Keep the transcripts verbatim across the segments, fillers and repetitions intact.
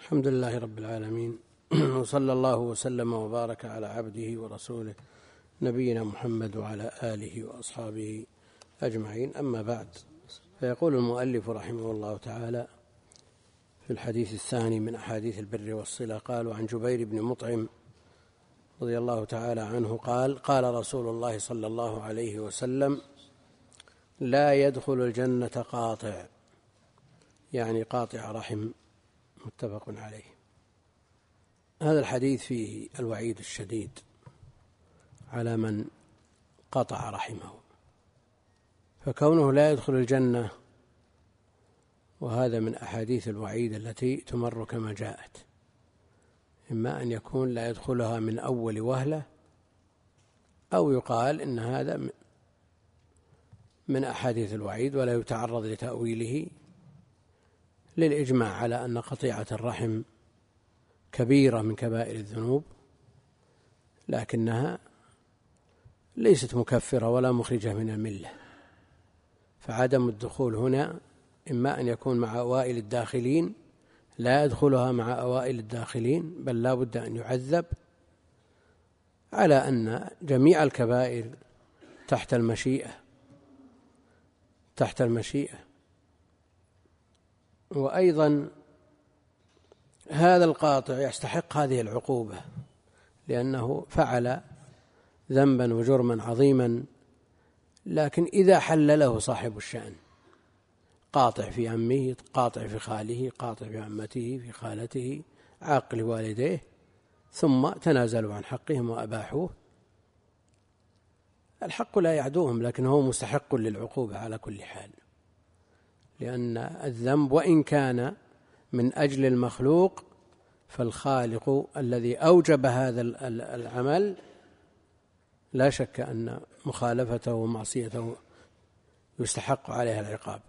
الحمد لله رب العالمين، وصلى الله وسلم وبارك على عبده ورسوله نبينا محمد وعلى آله وأصحابه أجمعين. أما بعد، فيقول المؤلف رحمه الله تعالى في الحديث الثاني من أحاديث البر والصلة: قالوا عن جبير بن مطعم رضي الله تعالى عنه قال: قال رسول الله صلى الله عليه وسلم: لا يدخل الجنة قاطع، يعني قاطع رحم. متفق عليه. هذا الحديث فيه الوعيد الشديد على من قطع رحمه، فكونه لا يدخل الجنة، وهذا من أحاديث الوعيد التي تمر كما جاءت، إما أن يكون لا يدخلها من أول وهلة، أو يقال إن هذا من أحاديث الوعيد ولا يتعرض لتأويله، للإجماع على أن قطيعة الرحم كبيرة من كبائر الذنوب، لكنها ليست مكفرة ولا مخرجة من الملة، فعدم الدخول هنا إما أن يكون مع أوائل الداخلين، لا يدخلها مع أوائل الداخلين، بل لا بد أن يعذب، على أن جميع الكبائر تحت المشيئة تحت المشيئة وأيضا هذا القاطع يستحق هذه العقوبة، لأنه فعل ذنبا وجرما عظيما، لكن إذا حلله صاحب الشأن، قاطع في عمه، قاطع في خاله، قاطع في عمته، في خالته، عاق لوالديه، ثم تنازلوا عن حقهم وأباحوه، الحق لا يعدوهم، لكن هو مستحق للعقوبة على كل حال، لأن الذنب وإن كان من أجل المخلوق، فالخالق الذي أوجب هذا العمل لا شك أن مخالفته ومعصيته يستحق عليها العقاب.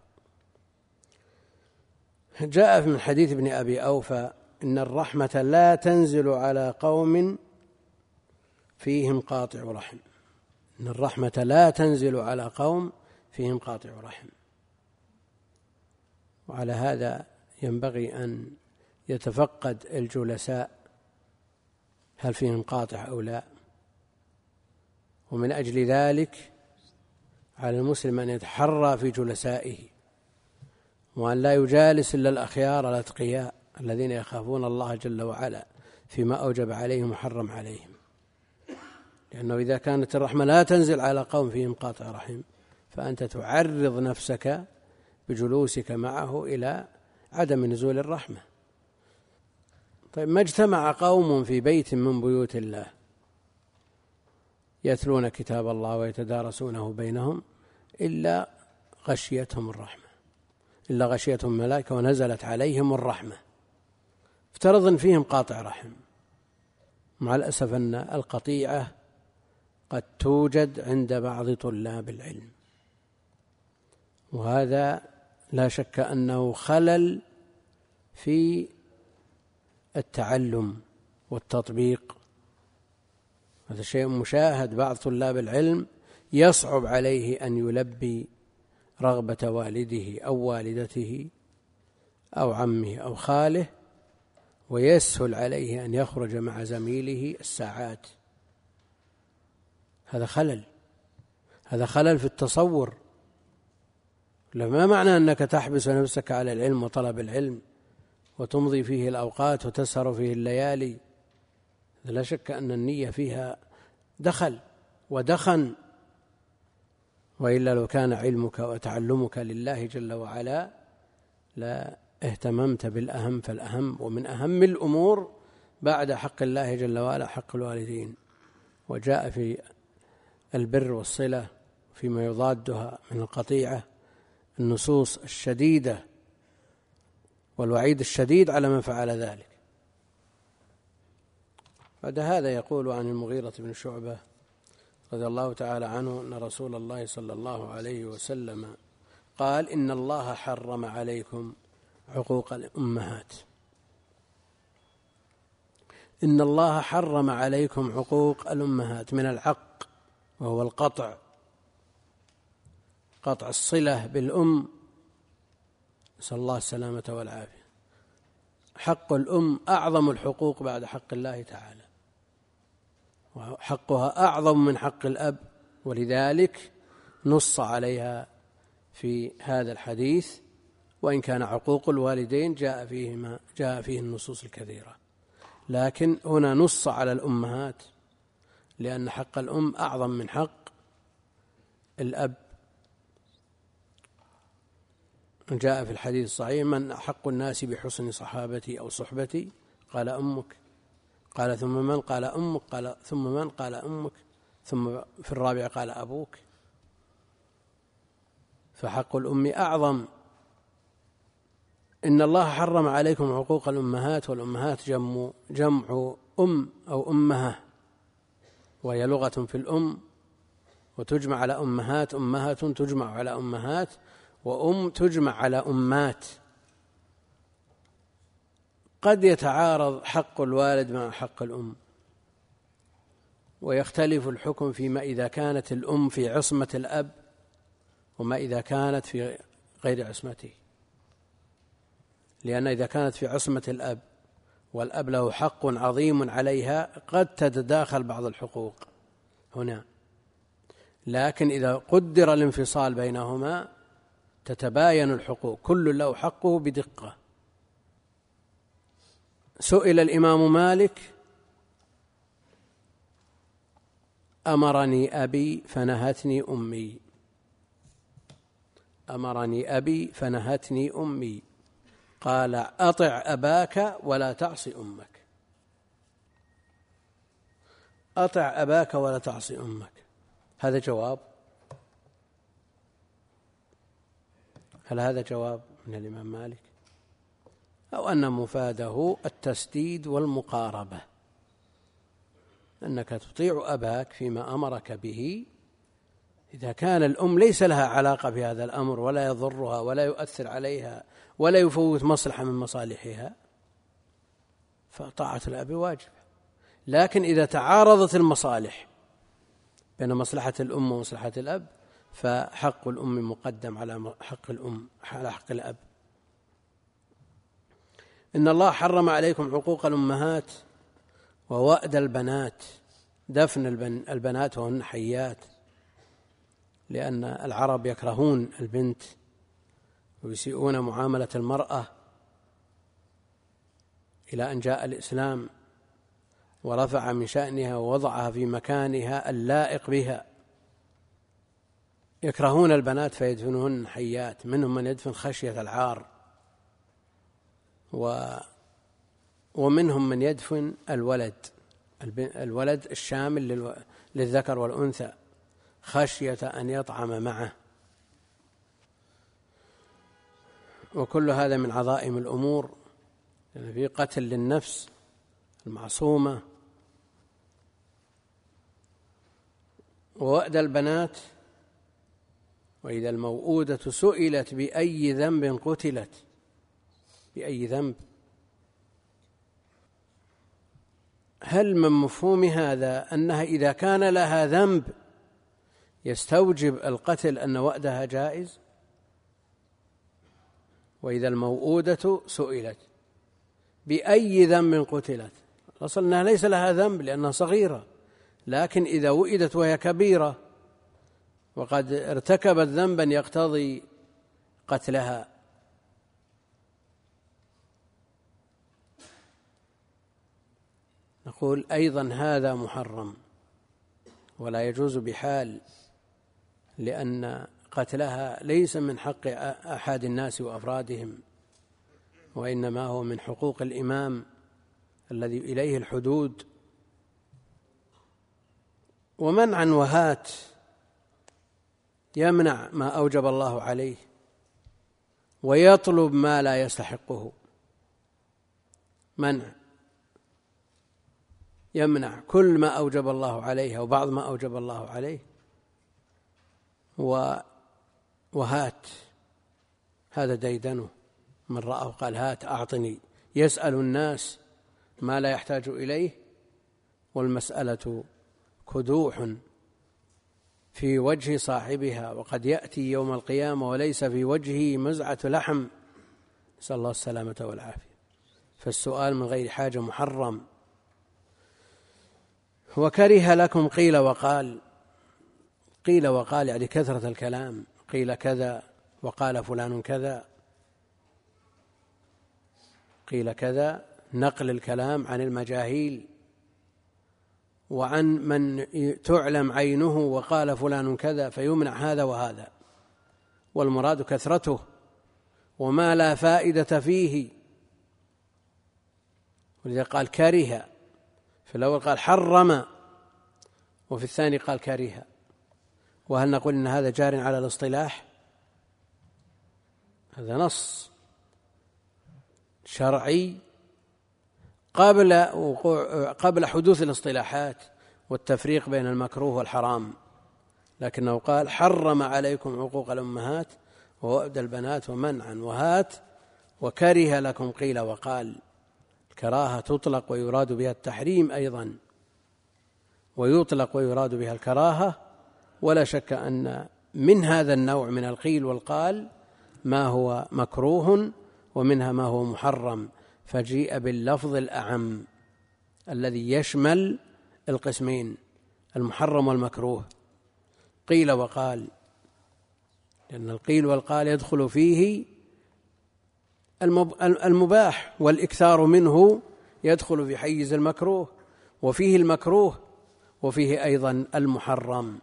جاء من حديث ابن أبي أوفى: إن الرحمة لا تنزل على قوم فيهم قاطع رحم. إن الرحمة لا تنزل على قوم فيهم قاطع رحم. وعلى هذا ينبغي أن يتفقد الجلساء هل فيهم قاطع أو لا، ومن أجل ذلك على المسلم أن يتحرى في جلسائه، وأن لا يجالس إلا الأخيار الأتقياء الذين يخافون الله جل وعلا فيما أوجب عليهم وحرم عليهم، لأنه إذا كانت الرحمة لا تنزل على قوم فيهم قاطع رحم، فأنت تعرض نفسك بجلوسك معه إلى عدم نزول الرحمة. طيب، ما اجتمع قوم في بيت من بيوت الله يتلون كتاب الله ويتدارسونه بينهم إلا غشيتهم الرحمة إلا غشيتهم الملائكة ونزلت عليهم الرحمة. افترض أن فيهم قاطع رحم، مع الأسف أن القطيعة قد توجد عند بعض طلاب العلم، وهذا لا شك أنه خلل في التعلم والتطبيق. هذا شيء مشاهد، بعض طلاب العلم يصعب عليه أن يلبي رغبة والده أو والدته أو عمه أو خاله، ويسهل عليه أن يخرج مع زميله الساعات. هذا خلل هذا خلل في التصور. ما معنى أنك تحبس نفسك على العلم وطلب العلم وتمضي فيه الأوقات وتسهر فيه الليالي؟ لا شك أن النية فيها دخل ودخن، وإلا لو كان علمك وتعلمك لله جل وعلا لا اهتممت بالأهم فالأهم، ومن أهم الأمور بعد حق الله جل وعلا حق الوالدين. وجاء في البر والصلة فيما يضادها من القطيعة النصوص الشديدة والوعيد الشديد على من فعل ذلك. بعد هذا يقول عن المغيرة بن شعبة رضي الله تعالى عنه أن رسول الله صلى الله عليه وسلم قال: إن الله حرم عليكم عقوق الأمهات إن الله حرم عليكم عقوق الأمهات من العق، وهو القطع، قطع الصلة بالأم، نسأل الله السلامة والعافية. حق الأم أعظم الحقوق بعد حق الله تعالى، وحقها أعظم من حق الأب، ولذلك نص عليها في هذا الحديث، وإن كان عقوق الوالدين جاء فيهما جاء فيه النصوص الكثيرة، لكن هنا نص على الأمهات لأن حق الأم أعظم من حق الأب. جاء في الحديث الصحيح: من أحق الناس بحسن صحابتي أو صحبتي؟ قال أمك. قال ثم من؟ قال أمك. قال ثم من؟ قال أمك. ثم في الرابع قال أبوك. فحق الأم أعظم. إن الله حرم عليكم عقوق الأمهات، والأمهات جمع, جمع أم أو أمها، وهي لغة في الأم، وتجمع على أمهات. أمهات تجمع على أمهات، وأم تجمع على أمات. قد يتعارض حق الوالد مع حق الأم، ويختلف الحكم فيما إذا كانت الأم في عصمة الأب وما إذا كانت في غير عصمته، لأن إذا كانت في عصمة الأب والأب له حق عظيم عليها قد تتداخل بعض الحقوق هنا، لكن إذا قدر الانفصال بينهما تتباين الحقوق، كل له حقه بدقة. سئل الإمام مالك: أمرني أبي فنهتني أمي، أمرني أبي فنهتني أمي، قال: أطع أباك ولا تعصي أمك. أطع أباك ولا تعصي أمك، هذا جواب؟ هل هذا جواب من الإمام مالك؟ أو أن مفاده التسديد والمقاربة، أنك تطيع أباك فيما أمرك به إذا كان الأم ليس لها علاقة بهذا الأمر ولا يضرها ولا يؤثر عليها ولا يفوت مصلحة من مصالحها، فطاعة الأب واجب. لكن إذا تعارضت المصالح بين مصلحة الأم ومصلحة الأب فحق الأم مقدم على حق الأم على حق الأب. إن الله حرم عليكم عقوق الأمهات ووأد البنات، دفن البنات وهن حيات، لأن العرب يكرهون البنت ويسيئون معاملة المرأة، إلى أن جاء الإسلام ورفع من شأنها ووضعها في مكانها اللائق بها. يكرهون البنات فيدفنهن حيات، منهم من يدفن خشية العار، و ومنهم من يدفن الولد الولد الشامل للذكر والأنثى خشية أن يطعم معه. وكل هذا من عظائم الأمور، يعني في قتل للنفس المعصومة. ووأد البنات: وإذا الموءودة سئلت بأي ذنب قتلت، بأي ذنب. هل من مفهوم هذا أنها إذا كان لها ذنب يستوجب القتل أن وأدها جائز؟ وإذا الموءودة سئلت بأي ذنب قتلت، أصل أنها ليس لها ذنب لأنها صغيرة، لكن إذا وئدت وهي كبيرة وقد ارتكبت ذنبا يقتضي قتلها، نقول أيضا هذا محرم ولا يجوز بحال، لأن قتلها ليس من حق أحد الناس وأفرادهم، وإنما هو من حقوق الإمام الذي إليه الحدود. ومنعا وهات يمنع ما أوجب الله عليه ويطلب ما لا يستحقه، منع يمنع كل ما أوجب الله عليه وبعض ما أوجب الله عليه، وهات هذا ديدنه، من رآه قال هات أعطني، يسأل الناس ما لا يحتاج إليه، والمسألة كدوح في وجه صاحبها، وقد يأتي يوم القيامة وليس في وجهه مزعة لحم، نسأل الله السلامة والعافية. فالسؤال من غير حاجة محرم. وكره لكم قيل وقال. قيل وقال يعني كثرة الكلام، قيل كذا وقال فلان كذا. قيل كذا نقل الكلام عن المجاهيل وعن من تعلم عينه، وقال فلان كذا، فيمنع هذا وهذا، والمراد كثرته وما لا فائدة فيه. ولذا قال كره، في الأول قال حرم وفي الثاني قال كره. وهل نقول إن هذا جار على الاصطلاح؟ هذا نص شرعي قبل وقوع قبل حدوث الاصطلاحات والتفريق بين المكروه والحرام، لكنه قال حرم عليكم عقوق الأمهات ووأد البنات ومنعا وهات وكره لكم قيل وقال. الكراهة تطلق ويراد بها التحريم أيضا، ويطلق ويراد بها الكراهة. ولا شك أن من هذا النوع من القيل والقال ما هو مكروه ومنها ما هو محرم، فجيء باللفظ الأعم الذي يشمل القسمين المحرم والمكروه. قيل وقال، لأن القيل والقال يدخل فيه المباح، والإكثار منه يدخل في حيز المكروه، وفيه المكروه وفيه أيضا المحرم.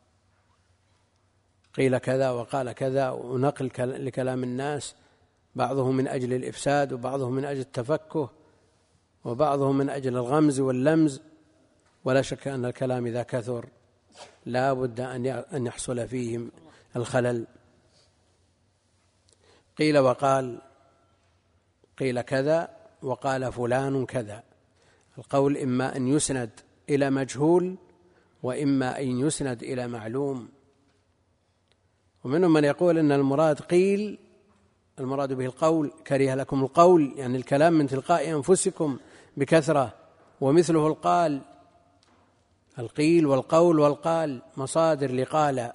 قيل كذا وقال كذا، ونقل لكلام الناس، بعضهم من أجل الإفساد وبعضهم من أجل التفكه وبعضهم من أجل الغمز واللمز. ولا شك أن الكلام إذا كثر لا بد أن يحصل فيه الخلل. قيل وقال، قيل كذا وقال فلان كذا. القول إما أن يسند إلى مجهول وإما أن يسند إلى معلوم. ومنهم من يقول أن المراد قيل المراد به القول، كره لكم القول يعني الكلام من تلقاء أنفسكم بكثرة، ومثله القال. القيل والقول والقال مصادر لقال،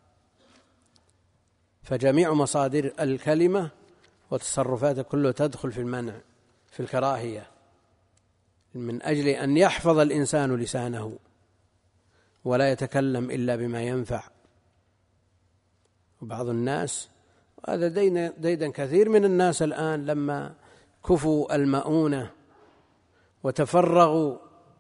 فجميع مصادر الكلمة وتصرفات كله تدخل في المنع في الكراهية، من أجل أن يحفظ الإنسان لسانه ولا يتكلم إلا بما ينفع. وبعض الناس، وهذا ديدا كثير من الناس الآن، لما كفوا المؤونة وتفرغوا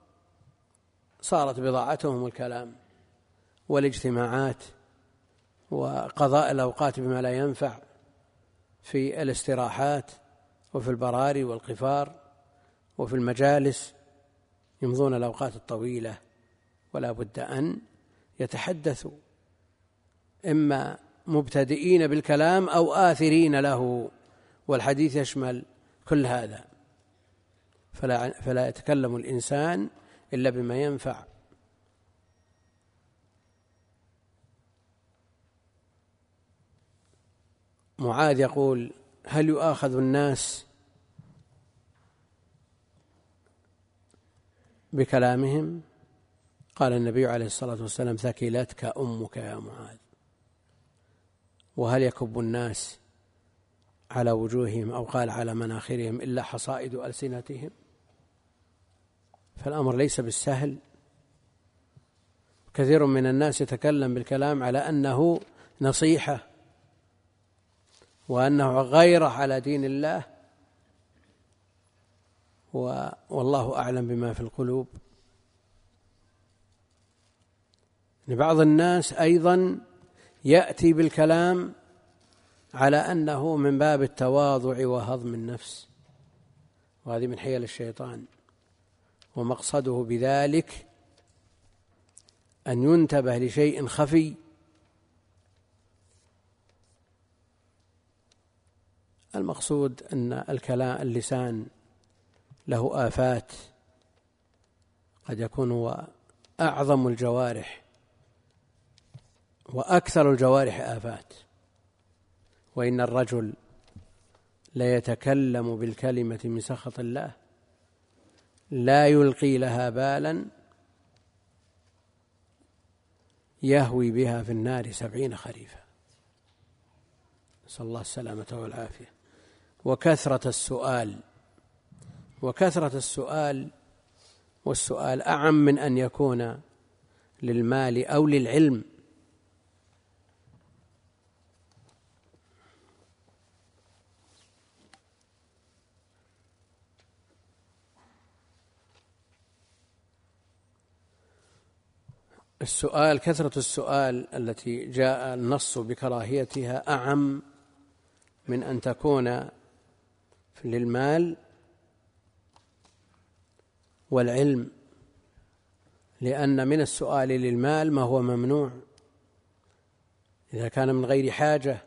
صارت بضاعتهم الكلام والاجتماعات وقضاء الأوقات بما لا ينفع في الاستراحات وفي البراري والقفار وفي المجالس، يمضون الأوقات الطويلة. ولا بد أن يتحدثوا، إما مبتدئين بالكلام أو آثرين له، والحديث يشمل كل هذا. فلا, فلا يتكلم الإنسان إلا بما ينفع. معاذ يقول: هل يؤاخذ الناس بكلامهم؟ قال النبي عليه الصلاة والسلام: ثكلتك أمك يا معاذ. وهل يكب الناس على وجوههم أو قال على مناخرهم إلا حصائد ألسنتهم؟ فالأمر ليس بالسهل. كثير من الناس يتكلم بالكلام على أنه نصيحة وأنه غيرة على دين الله، والله أعلم بما في القلوب. بعض الناس أيضا يأتي بالكلام على أنه من باب التواضع وهضم النفس، وهذه من حيل الشيطان، ومقصده بذلك أن ينتبه لشيء خفي. المقصود أن الكلام اللسان له آفات، قد يكون هو أعظم الجوارح وأكثر الجوارح آفات. وإن الرجل ليتكلم بالكلمة من سخط الله لا يلقي لها بالا يهوي بها في النار سبعين خريفا، نسأل الله السلامة والعافية. وكثرة السؤال وكثرة السؤال، والسؤال أعم من أن يكون للمال أو للعلم. السؤال، كثرة السؤال التي جاء النص بكراهيتها أعم من أن تكون للمال والعلم، لأن من السؤال للمال ما هو ممنوع إذا كان من غير حاجة،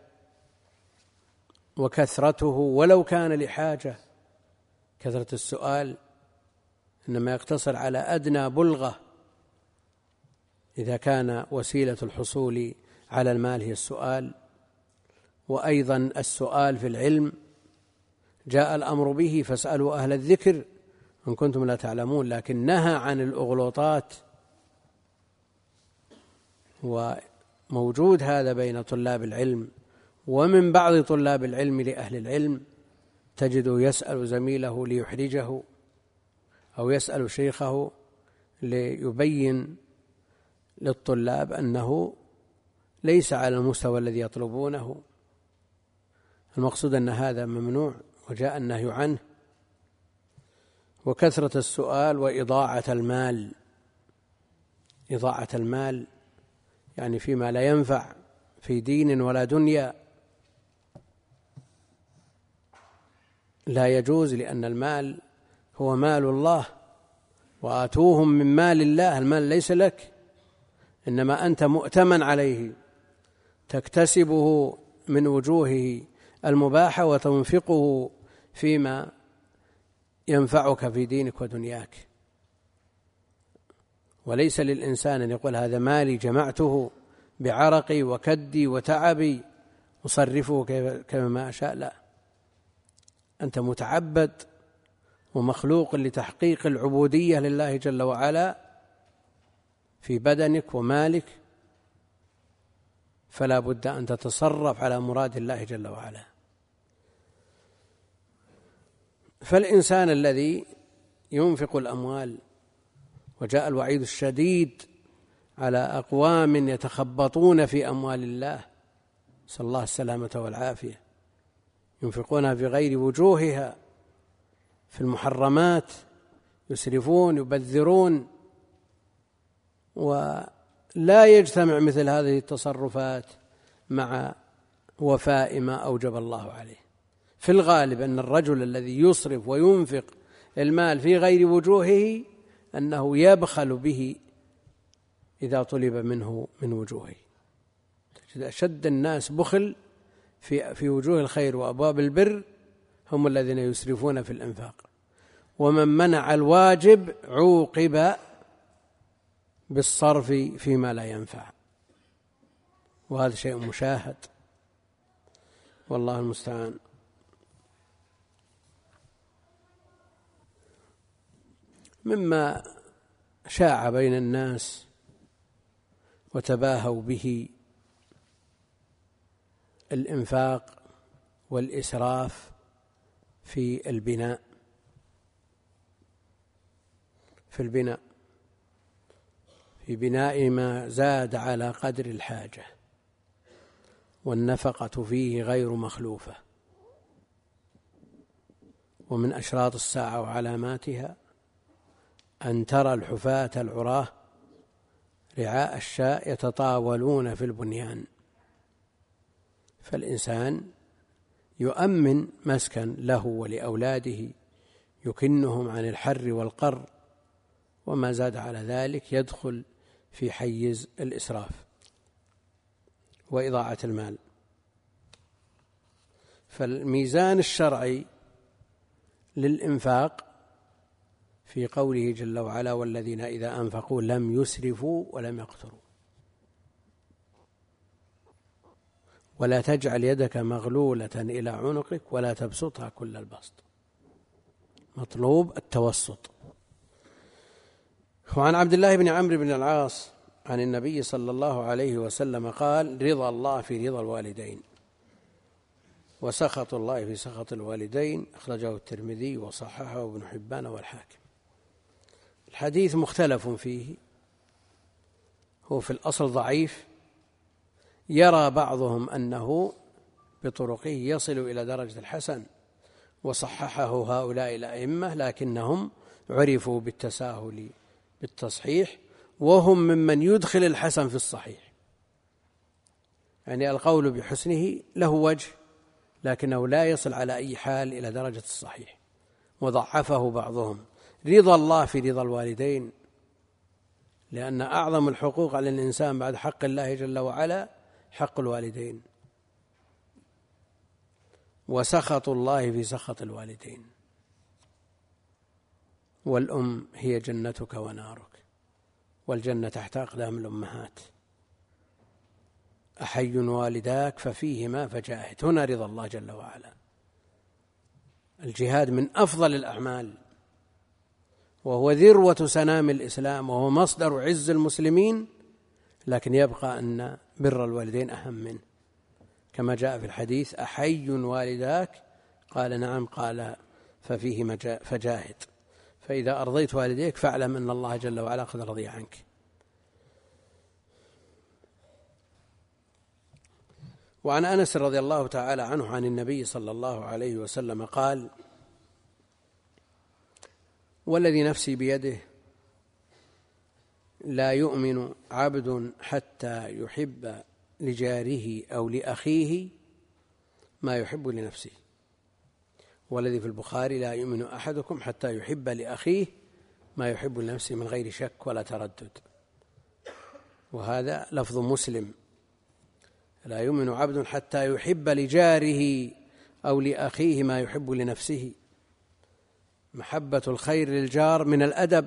وكثرته ولو كان لحاجة، كثرة السؤال إنما يقتصر على أدنى بلغة إذا كان وسيلة الحصول على المال هي السؤال. وأيضا السؤال في العلم جاء الأمر به فاسألوا أهل الذكر إن كنتم لا تعلمون، لكن نهى عن الأغلوطات، وموجود هذا بين طلاب العلم. ومن بعض طلاب العلم لأهل العلم تجد يسأل زميله ليحرجه، أو يسأل شيخه ليبين للطلاب أنه ليس على المستوى الذي يطلبونه. المقصود أن هذا ممنوع وجاء النهي عنه. وكثرة السؤال وإضاعة المال، إضاعة المال يعني فيما لا ينفع في دين ولا دنيا، لا يجوز، لأن المال هو مال الله، وآتوهم من مال الله، المال ليس لك، إنما أنت مؤتمن عليه، تكتسبه من وجوهه المباحة وتنفقه فيما ينفعك في دينك ودنياك. وليس للإنسان أن يقول هذا مالي جمعته بعرقي وكدي وتعبي أصرفه كما أشاء، لا، أنت متعبد ومخلوق لتحقيق العبودية لله جل وعلا في بدنك ومالك، فلا بد أن تتصرف على مراد الله جل وعلا. فالإنسان الذي ينفق الأموال، وجاء الوعيد الشديد على أقوام يتخبطون في أموال الله، نسأل الله السلامة والعافية، ينفقونها في غير وجوهها في المحرمات، يسرفون يبذرون، ولا يجتمع مثل هذه التصرفات مع وفاء ما أوجب الله عليه. في الغالب أن الرجل الذي يصرف وينفق المال في غير وجوهه أنه يبخل به إذا طلب منه من وجوهه. تجد أشد الناس بخل في في وجوه الخير وأبواب البر هم الذين يسرفون في الإنفاق، ومن منع الواجب عوقب بالصرف فيما لا ينفع، وهذا شيء مشاهد والله المستعان. مما شاع بين الناس وتباهوا به الإنفاق والإسراف في البناء في البناء في بناء ما زاد على قدر الحاجة، والنفقة فيه غير مخلوفة. ومن أشراط الساعة وعلاماتها أن ترى الحفاة العراة رعاء الشاء يتطاولون في البنيان. فالإنسان يؤمن مسكن له ولأولاده، يكنهم عن الحر والقر، وما زاد على ذلك يدخل في حيز الإسراف وإضاعة المال. فالميزان الشرعي للإنفاق في قوله جل وعلا والذين إذا أنفقوا لم يسرفوا ولم يقتروا. ولا تجعل يدك مغلولة إلى عنقك ولا تبسطها كل البسط، مطلوب التوسط. وعن عبد الله بن عمرو بن العاص عن النبي صلى الله عليه وسلم قال رضا الله في رضا الوالدين وسخط الله في سخط الوالدين أخرجه الترمذي وصححه ابن حبان والحاكم. الحديث مختلف فيه، هو في الأصل ضعيف، يرى بعضهم أنه بطرقه يصل إلى درجة الحسن وصححه هؤلاء الأئمة، لكنهم عرفوا بالتساهل بالتصحيح، وهم ممن يدخل الحسن في الصحيح، يعني القول بحسنه له وجه لكنه لا يصل على أي حال إلى درجة الصحيح، وضعفه بعضهم. رضا الله في رضا الوالدين، لأن أعظم الحقوق على الإنسان بعد حق الله جل وعلا حق الوالدين، وسخط الله في سخط الوالدين. والأم هي جنتك ونارك، والجنة تحت أقدام الأمهات. أحي والداك ففيهما فجاهد، هنا رضا الله جل وعلا. الجهاد من أفضل الأعمال، وهو ذروة سنام الإسلام، وهو مصدر عز المسلمين، لكن يبقى أن بر الوالدين أهم منه، كما جاء في الحديث: أحي والداك؟ قال نعم، قال ففيهما فجاهد. فإذا أرضيت والديك فاعلم أن الله جل وعلا قد رضي عنك. وعن أنس رضي الله تعالى عنه عن النبي صلى الله عليه وسلم قال: والذي نفسي بيده لا يؤمن عبد حتى يحب لجاره أو لأخيه ما يحب لنفسه، والذي في البخاري: لا يؤمن أحدكم حتى يحب لأخيه ما يحب لنفسه من غير شك ولا تردد. وهذا لفظ مسلم: لا يؤمن عبد حتى يحب لجاره أو لأخيه ما يحب لنفسه. محبة الخير للجار من الأدب،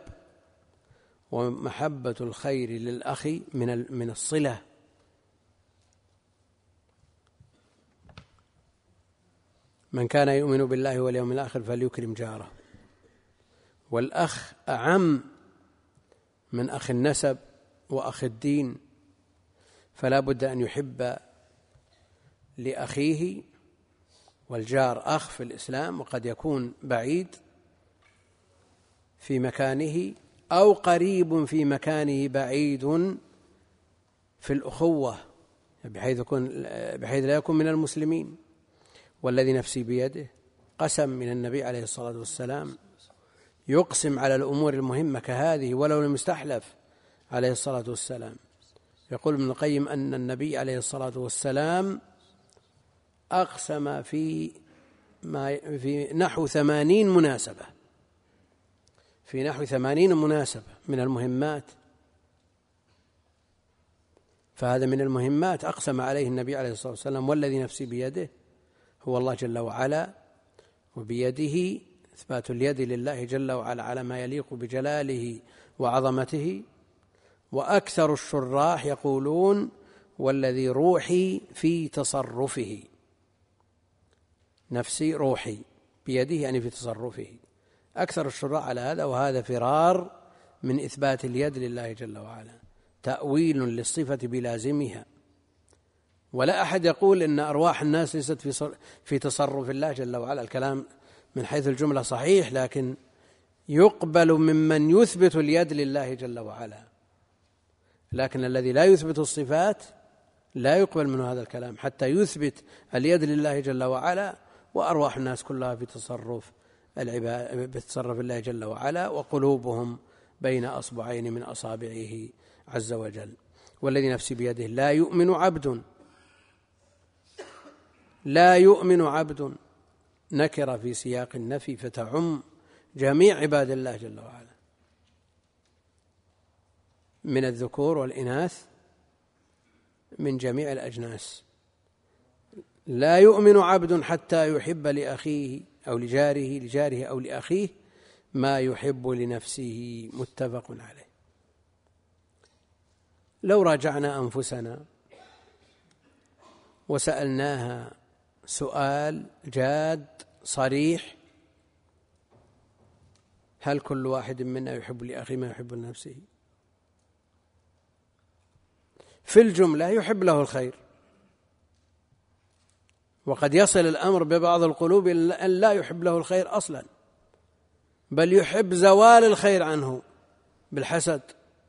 ومحبة الخير للأخ من من الصلة. من كان يؤمن بالله واليوم الآخر فليكرم جاره. والأخ أعم من أخ النسب وأخ الدين، فلا بد أن يحب لأخيه. والجار أخ في الإسلام، وقد يكون بعيد في مكانه أو قريب في مكانه بعيد في الأخوة، بحيث يكون بحيث لا يكون من المسلمين. والذي نفسي بيده قسم من النبي عليه الصلاة والسلام، يقسم على الأمور المهمة كهذه ولو لم يستحلف عليه الصلاة والسلام. يقول ابن القيم أن النبي عليه الصلاة والسلام أقسم في ما في نحو ثمانين مناسبة في نحو ثمانين مناسبة من المهمات، فهذا من المهمات أقسم عليه النبي عليه الصلاة والسلام. والذي نفسي بيده هو الله جل وعلا، وبيده إثبات اليد لله جل وعلا على ما يليق بجلاله وعظمته. وأكثر الشراح يقولون: والذي روحي في تصرفه. نفسي روحي بيده يعني في تصرفه. أكثر الشراح على هذا، وهذا فرار من إثبات اليد لله جل وعلا، تأويل للصفة بلازمها. ولا أحد يقول إن أرواح الناس ليست في في تصرف الله جل وعلا. الكلام من حيث الجملة صحيح، لكن يقبل ممن يثبت اليد لله جل وعلا، لكن الذي لا يثبت الصفات لا يقبل منه هذا الكلام حتى يثبت اليد لله جل وعلا. وأرواح الناس كلها في تصرف العباد بتصرف الله جل وعلا، وقلوبهم بين أصبعين من أصابعه عز وجل. والذي نفسي بيده لا يؤمن عبد لا يؤمن عبد نكر في سياق النفي فتعم جميع عباد الله جل وعلا من الذكور والإناث من جميع الأجناس. لا يؤمن عبد حتى يحب لأخيه أو لجاره لجاره أو لأخيه ما يحب لنفسه. متفق عليه. لو راجعنا أنفسنا وسألناها سؤال جاد صريح: هل كل واحد منا يحب لأخيه ما يحب لنفسه؟ في الجملة يحب له الخير، وقد يصل الأمر ببعض القلوب أن لا يحب له الخير أصلا، بل يحب زوال الخير عنه بالحسد.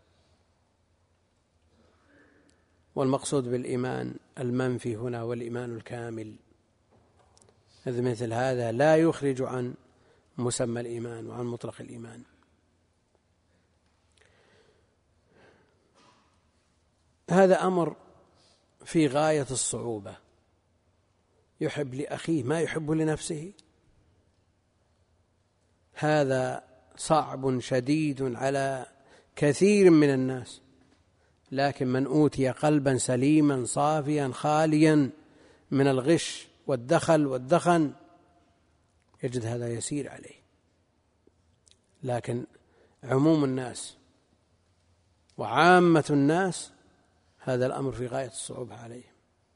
والمقصود بالإيمان المنفي هنا والإيمان الكامل، إذ مثل هذا لا يخرج عن مسمى الإيمان وعن مطلق الإيمان. هذا أمر في غاية الصعوبة، يحب لأخيه ما يحب لنفسه، هذا صعب شديد على كثير من الناس، لكن من أوتي قلبا سليما صافيا خاليا من الغش والدخل والدخن يجد هذا يسير عليه. لكن عموم الناس وعامة الناس هذا الأمر في غاية الصعوبة عليهم.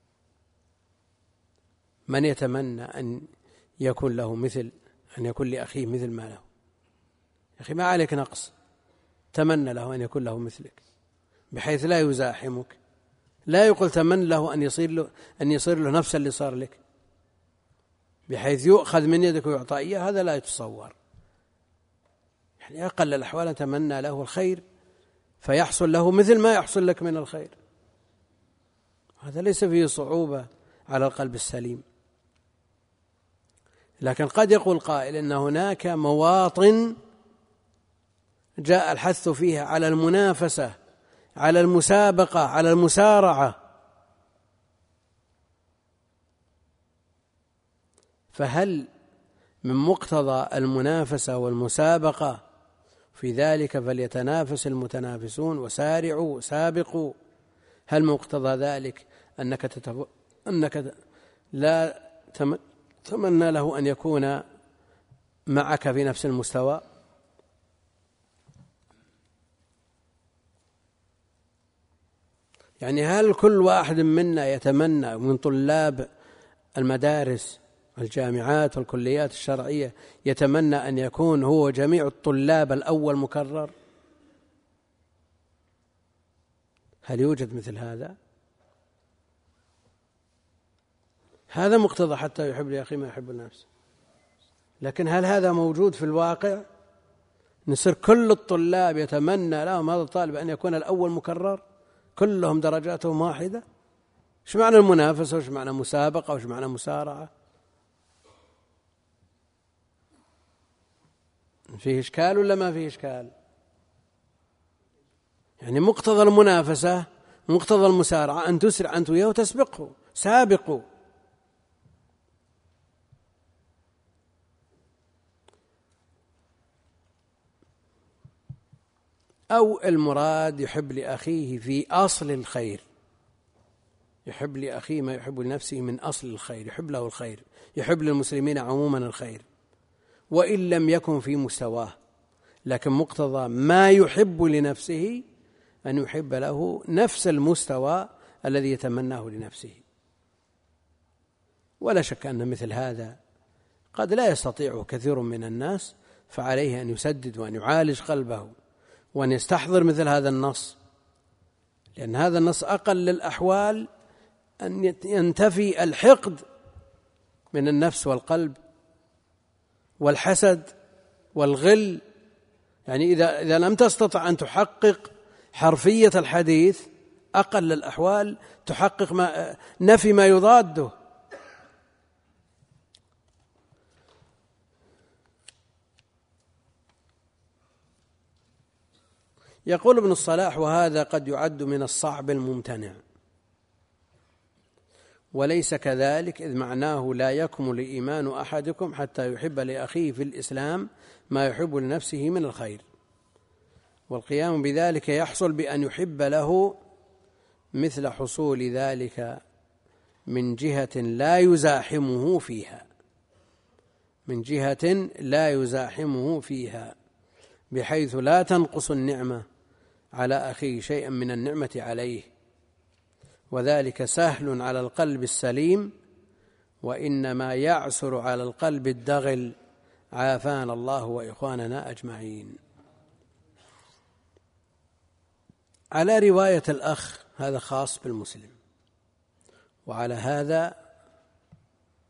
من يتمنى أن يكون له مثل أن يكون لأخيه مثل ما له؟ يا أخي ما عليك نقص، تمنى له أن يكون له مثلك بحيث لا يزاحمك، لا يقول تمنى له أن يصير له أن يصير له نفس اللي صار لك بحيث يؤخذ من يدك ويعطى إياه، هذا لا يتصور. يعني أقل الأحوال أن تمنى له الخير فيحصل له مثل ما يحصل لك من الخير، هذا ليس فيه صعوبة على القلب السليم. لكن قد يقول قائل إن هناك مواطن جاء الحث فيها على المنافسة، على المسابقة، على المسارعة، فهل من مقتضى المنافسة والمسابقة في ذلك فليتنافس المتنافسون وسارعوا سابقوا، هل مقتضى ذلك أنك, تتف... أنك لا تم... تمنى له أن يكون معك في نفس المستوى؟ يعني هل كل واحد منا يتمنى من طلاب المدارس الجامعات والكليات الشرعية يتمنى أن يكون هو جميع الطلاب الأول مكرر؟ هل يوجد مثل هذا؟ هذا مقتضى حتى يحب لأخيه ما يحب لنفسه. لكن هل هذا موجود في الواقع؟ نصير كل الطلاب يتمنى لهم هذا الطالب أن يكون الأول مكرر، كلهم درجاتهم واحدة؟ إيش معنى المنافسة وإيش معنى مسابقة وإيش معنى مسارعة؟ فيه إشكال ولا ما فيه إشكال؟ يعني مقتضى المنافسة مقتضى المسارعة أن تسرع أنت وياه وتسبقه، سابقوا. أو المراد يحب لأخيه في أصل الخير، يحب لأخيه ما يحب لنفسه من أصل الخير، يحب له الخير، يحب للمسلمين عموما الخير وإن لم يكن في مستواه، لكن مقتضى ما يحب لنفسه أن يحب له نفس المستوى الذي يتمناه لنفسه. ولا شك أن مثل هذا قد لا يستطيعه كثير من الناس، فعليه أن يسدد وأن يعالج قلبه وأن يستحضر مثل هذا النص، لأن هذا النص أقل الأحوال أن ينتفي الحقد من النفس والقلب والحسد والغل. يعني إذا إذا لم تستطع أن تحقق حرفية الحديث أقل الأحوال تحقق ما نفي ما يضاده. يقول ابن الصلاح: وهذا قد يعد من الصعب الممتنع، وليس كذلك، إذ معناه لا يكمل إيمان أحدكم حتى يحب لأخيه في الإسلام ما يحب لنفسه من الخير، والقيام بذلك يحصل بأن يحب له مثل حصول ذلك من جهة لا يزاحمه فيها من جهة لا يزاحمه فيها بحيث لا تنقص النعمة على أخيه شيئا من النعمة عليه، وذلك سهل على القلب السليم، وإنما يعسر على القلب الدغل، عافانا الله وإخواننا أجمعين. على رواية الأخ هذا خاص بالمسلم، وعلى هذا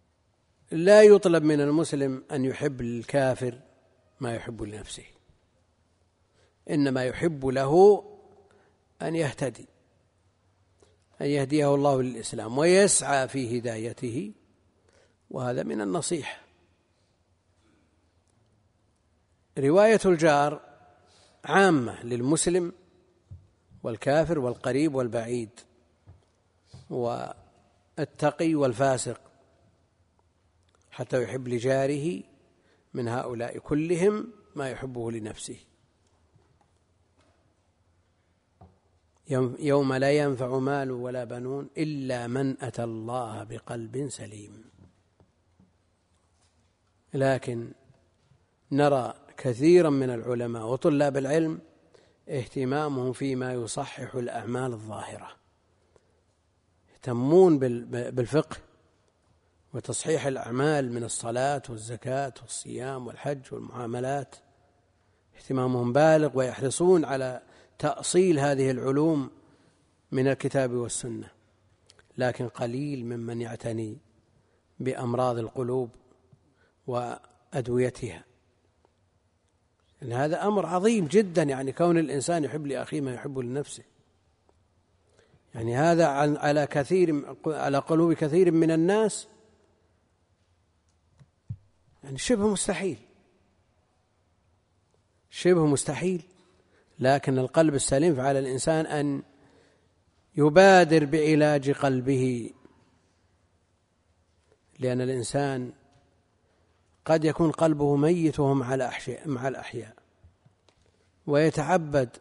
لا يطلب من المسلم أن يحب للكافر ما يحب لنفسه، إنما يحب له أن يهتدي، أن يهديه الله للإسلام ويسعى في هدايته، وهذا من النصيحة. رواية الجار عامة للمسلم والكافر والقريب والبعيد والتقي والفاسق، حتى يحب لجاره من هؤلاء كلهم ما يحبه لنفسه. يوم لا ينفع مال ولا بنون إلا من أتى الله بقلب سليم. لكن نرى كثيرا من العلماء وطلاب العلم اهتمامهم فيما يصحح الأعمال الظاهرة، يهتمون بالفقه وتصحيح الأعمال من الصلاة والزكاة والصيام والحج والمعاملات، اهتمامهم بالغ، ويحرصون على تأصيل هذه العلوم من الكتاب والسنة. لكن قليل ممن يعتني بأمراض القلوب وأدويتها. إن هذا أمر عظيم جدا، يعني كون الإنسان يحب لأخيه ما يحب لنفسه، يعني هذا على كثير على قلوب كثير من الناس يعني شبه مستحيل، شبه مستحيل. لكن القلب السليم فعلى الإنسان أن يبادر بعلاج قلبه، لأن الإنسان قد يكون قلبه ميت وهو مع الأحياء، ويتعبد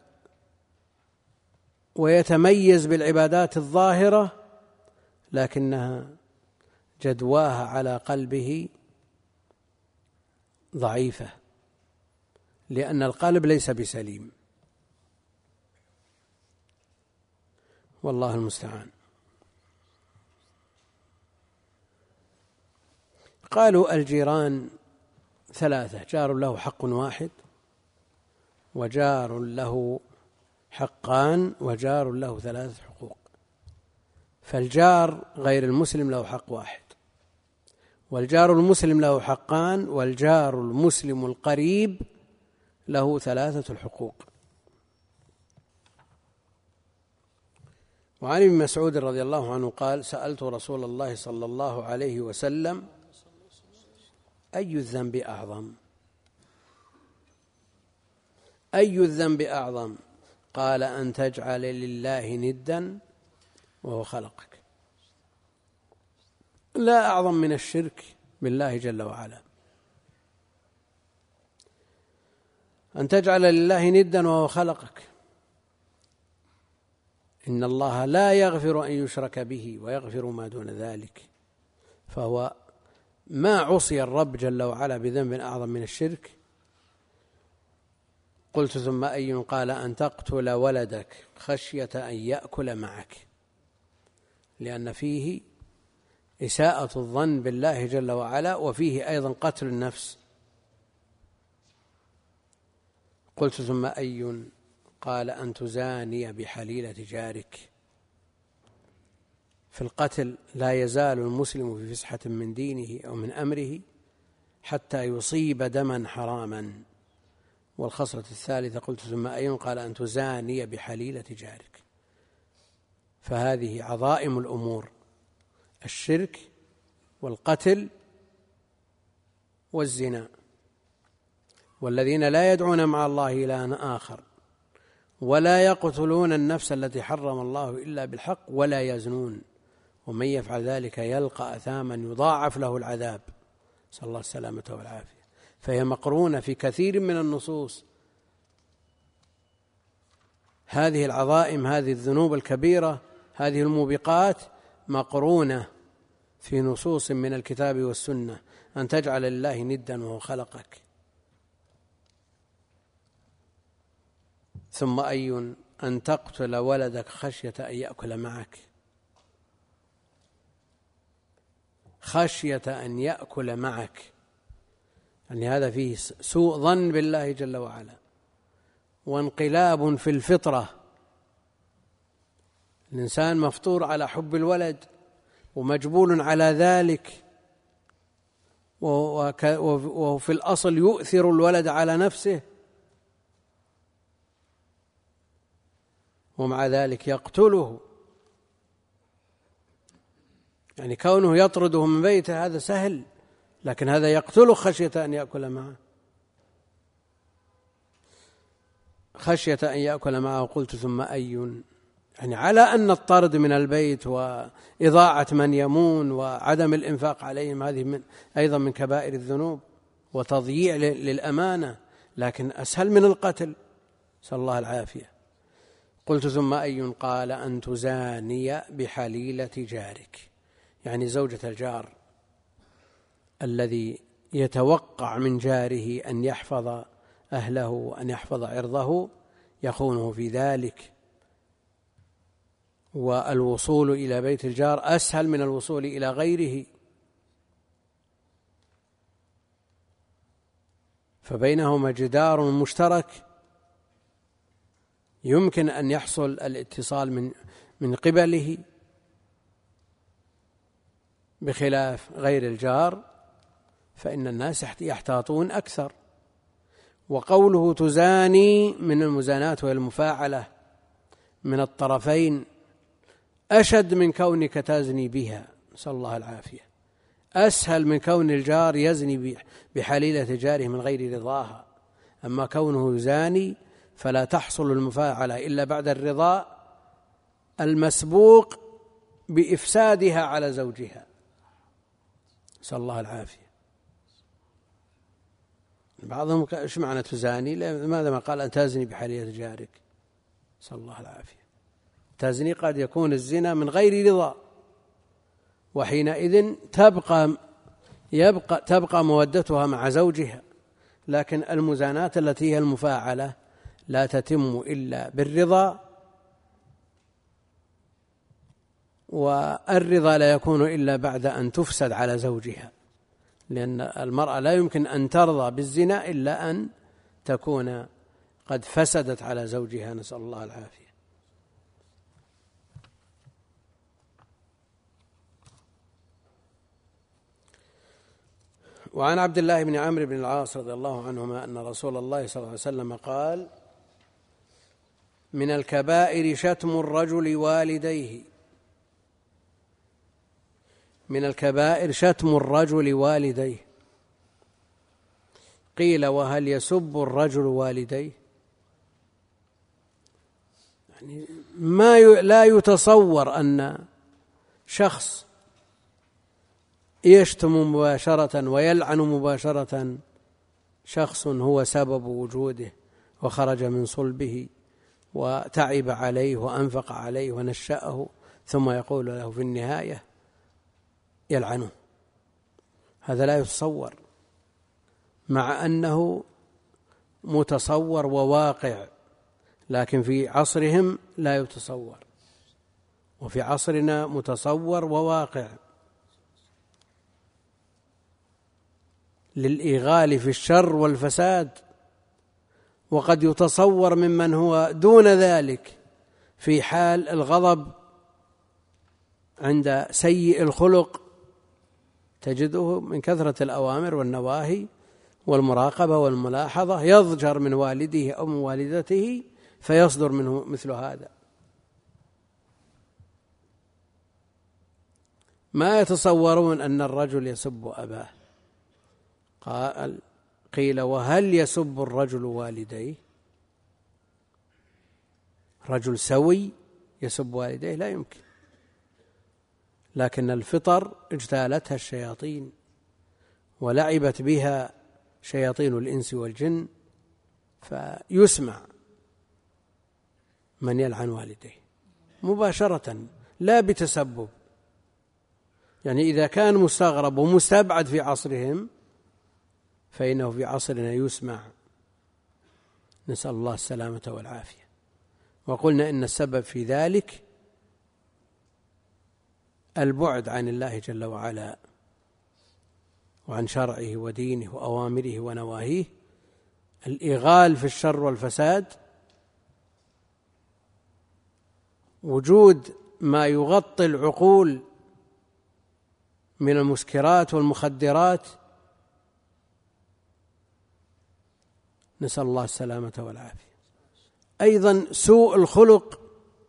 ويتميز بالعبادات الظاهرة، لكنها جدواها على قلبه ضعيفة، لأن القلب ليس بسليم، والله المستعان. قالوا الجيران ثلاثة: جار له حق واحد، وجار له حقان، وجار له ثلاثة حقوق. فالجار غير المسلم له حق واحد، والجار المسلم له حقان، والجار المسلم القريب له ثلاثة الحقوق. وعن ابن مسعود رضي الله عنه قال: سألت رسول الله صلى الله عليه وسلم: أي الذنب أعظم؟ أي الذنب أعظم؟ قال: أن تجعل لله ندا وهو خلقك. لا أعظم من الشرك بالله جل وعلا، أن تجعل لله ندا وهو خلقك. إن الله لا يغفر أن يشرك به ويغفر ما دون ذلك، فهو ما عصي الرب جل وعلا بذنب أعظم من الشرك. قلت: ثم أي؟ قال: أن تقتل ولدك خشية أن يأكل معك، لأن فيه إساءة الظن بالله جل وعلا، وفيه أيضا قتل النفس. قلت: ثم أي؟ قال: أن تزاني بحليلة جارك. في القتل لا يزال المسلم في فسحة من دينه أو من أمره حتى يصيب دما حراما. والخصلة الثالثة: قلت: ثم أي؟ قال: أن تزاني بحليلة جارك. فهذه عظائم الأمور: الشرك والقتل والزنا. والذين لا يدعون مع الله إلها آخر، ولا يقتلون النفس التي حرم الله إلا بالحق، ولا يزنون، ومن يفعل ذلك يلقى أثاما يضاعف له العذاب، صلى الله السلامة والعافية. فهي مقرونة في كثير من النصوص، هذه العظائم، هذه الذنوب الكبيرة، هذه الموبقات مقرونة في نصوص من الكتاب والسنة. أن تجعل لله ندا وهو خلقك. ثم أي؟ أن تقتل ولدك خشية أن يأكل معك، خشية أن يأكل معك، يعني هذا فيه سوء ظن بالله جل وعلا، وانقلاب في الفطرة. الإنسان مفطور على حب الولد ومجبول على ذلك، وفي الأصل يؤثر الولد على نفسه، ومع ذلك يقتله. يعني كونه يطرده من بيته هذا سهل، لكن هذا يقتله خشية أن يأكل معه، خشية أن يأكل معه. قلت ثم أي؟ يعني على أن الطرد من البيت وإضاعة من يمون وعدم الإنفاق عليهم هذه من أيضا من كبائر الذنوب وتضييع للأمانة، لكن أسهل من القتل، نسأل الله العافية. قلت ثم أي؟ قال أن تزاني بحليلة جارك، يعني زوجة الجار الذي يتوقع من جاره أن يحفظ أهله وأن يحفظ عرضه يخونه في ذلك، والوصول إلى بيت الجار أسهل من الوصول إلى غيره، فبينهما جدار مشترك يمكن أن يحصل الاتصال من من قبله، بخلاف غير الجار فإن الناس يحتاطون أكثر. وقوله تزاني من المزانات والمفاعلة من الطرفين أشد من كونك تزني بها، نسأل الله العافية، أسهل من كون الجار يزني بحليلة جاره من غير رضاها. أما كونه يزاني فلا تحصل المفاعلة إلا بعد الرضا المسبوق بإفسادها على زوجها، نسأل الله العافية. بعضهم إيش معنى تزاني؟ لماذا ما قال أن تزني بحليلة جارك؟ نسأل الله العافية. تزني قد يكون الزنا من غير رضا، وحينئذ تبقى يبقى تبقى مودتها مع زوجها، لكن المزانات التي هي المفاعلة لا تتم إلا بالرضا، والرضا لا يكون إلا بعد أن تفسد على زوجها، لأن المرأة لا يمكن أن ترضى بالزنا إلا أن تكون قد فسدت على زوجها، نسأل الله العافية. وعن عبد الله بن عمرو بن العاص رضي الله عنهما أن رسول الله صلى الله عليه وسلم قال: من الكبائر شتم الرجل والديه. من الكبائر شتم الرجل والديه. قيل: وهل يسب الرجل والديه؟ يعني ما ي... لا يتصور أن شخص يشتم مباشرة ويلعن مباشرة شخص هو سبب وجوده وخرج من صلبه وتعب عليه وأنفق عليه ونشأه، ثم يقول له في النهاية يلعنه. هذا لا يتصور، مع أنه متصور وواقع، لكن في عصرهم لا يتصور، وفي عصرنا متصور وواقع، للإغال في الشر والفساد. وقد يتصور ممن هو دون ذلك في حال الغضب عند سيء الخلق، تجده من كثرة الأوامر والنواهي والمراقبة والملاحظة يضجر من والده أو من والدته فيصدر منه مثل هذا. ما يتصورون أن الرجل يسب أباه. قال قيل: وهل يسب الرجل والديه؟ رجل سوي يسب والديه؟ لا يمكن. لكن الفطر اجتالتها الشياطين ولعبت بها شياطين الإنس والجن، فيسمع من يلعن والديه مباشرة لا بتسبب. يعني إذا كان مستغرب ومستبعد في عصرهم فإنه في عصرنا يسمع، نسأل الله السلامة والعافية. وقلنا إن السبب في ذلك البعد عن الله جل وعلا وعن شرعه ودينه وأوامره ونواهيه، الإغال في الشر والفساد، وجود ما يغطي العقول من المسكرات والمخدرات نسأل الله السلامة والعافية. أيضا سوء الخلق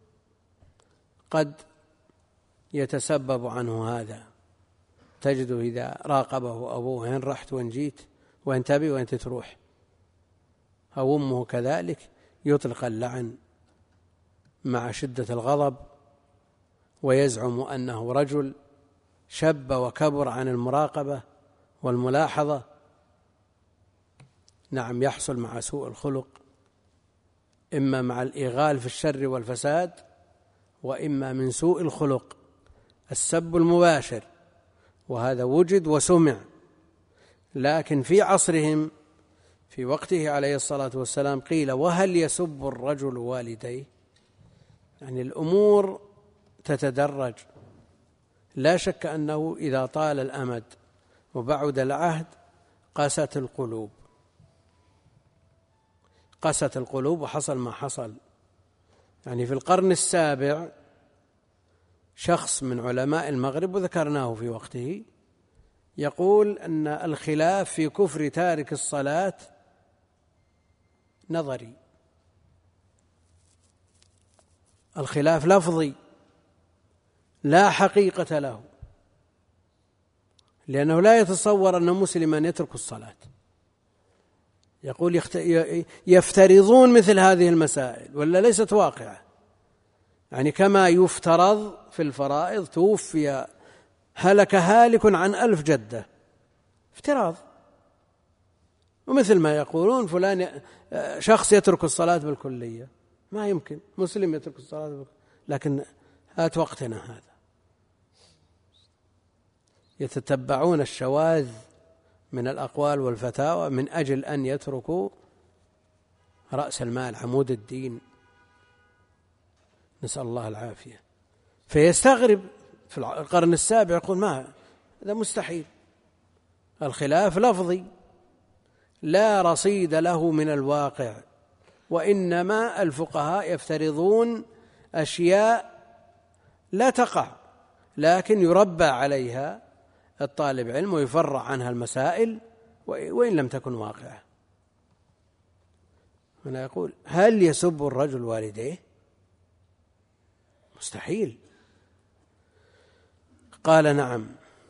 قد يتسبب عنه هذا، تجده إذا راقبه أبوه وين رحت وين جيت وين تبي وين تروح، أو أمه كذلك، يطلق اللعن مع شدة الغضب ويزعم أنه رجل شب وكبر عن المراقبة والملاحظة. نعم، يحصل مع سوء الخلق إما مع الإغال في الشر والفساد، وإما من سوء الخلق السب المباشر، وهذا وجد وسمع. لكن في عصرهم في وقته عليه الصلاة والسلام قيل: وهل يسب الرجل والديه؟ يعني الأمور تتدرج. لا شك أنه إذا طال الأمد وبعد العهد قست القلوب قست القلوب وحصل ما حصل. يعني في القرن السابع شخص من علماء المغرب، وذكرناه في وقته، يقول أن الخلاف في كفر تارك الصلاة نظري، الخلاف لفظي لا حقيقة له، لأنه لا يتصور أن مسلما يترك الصلاة. يقول يفترضون مثل هذه المسائل ولا ليست واقعة. يعني كما يفترض في الفرائض توفي هلك هالك عن ألف جدة، افتراض. ومثل ما يقولون فلان شخص يترك الصلاة بالكلية، ما يمكن مسلم يترك الصلاة بالكلية. لكن هات وقتنا هذا يتتبعون الشواذ من الأقوال والفتاوى من أجل أن يتركوا رأس المال عمود الدين، نسأل الله العافية. فيستغرب في القرن السابع يقول: ما هذا مستحيل، الخلاف لفظي لا رصيد له من الواقع، وإنما الفقهاء يفترضون أشياء لا تقع، لكن يربى عليها الطالب علم ويفرع عنها المسائل وإن لم تكن واقعة. هنا يقول: هل يسب الرجل والديه؟ مستحيل. قال: نعم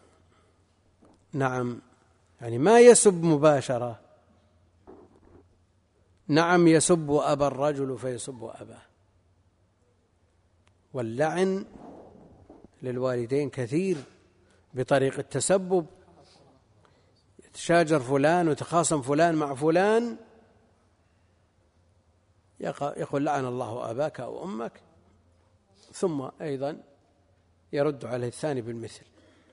نعم، يعني ما يسب مباشرة. نعم، يسب أبا الرجل فيسب أباه. واللعن للوالدين كثير بطريق التسبب. يتشاجر فلان ويتخاصم فلان مع فلان، يقول: لعن الله أباك أو أمك، ثم أيضا يرد عليه الثاني بالمثل.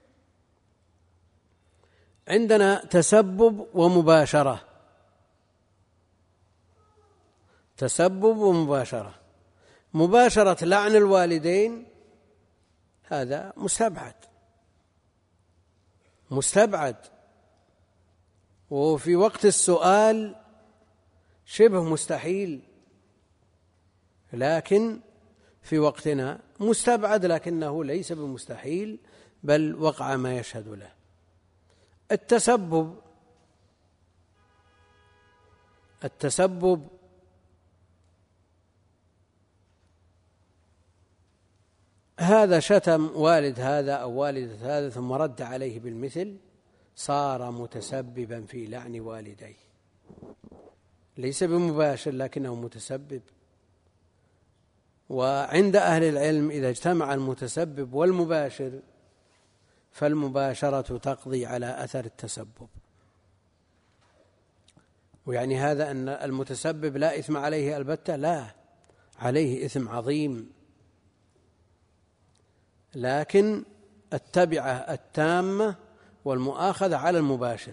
عندنا تسبب ومباشرة. تسبب ومباشرة. مباشرة لعن الوالدين هذا مستبعد مستبعد وفي وقت السؤال شبه مستحيل، لكن في وقتنا مستبعد لكنه ليس بمستحيل، بل وقع ما يشهد له. التسبب التسبب هذا شتم والد هذا أو والدة هذا ثم رد عليه بالمثل، صار متسببا في لعن والديه، ليس بمباشر لكنه متسبب. وعند أهل العلم إذا اجتمع المتسبب والمباشر فالمباشرة تقضي على أثر التسبب. ويعني هذا أن المتسبب لا إثم عليه البتة، لا، عليه إثم عظيم، لكن التبعة التامة والمؤاخذة على المباشر.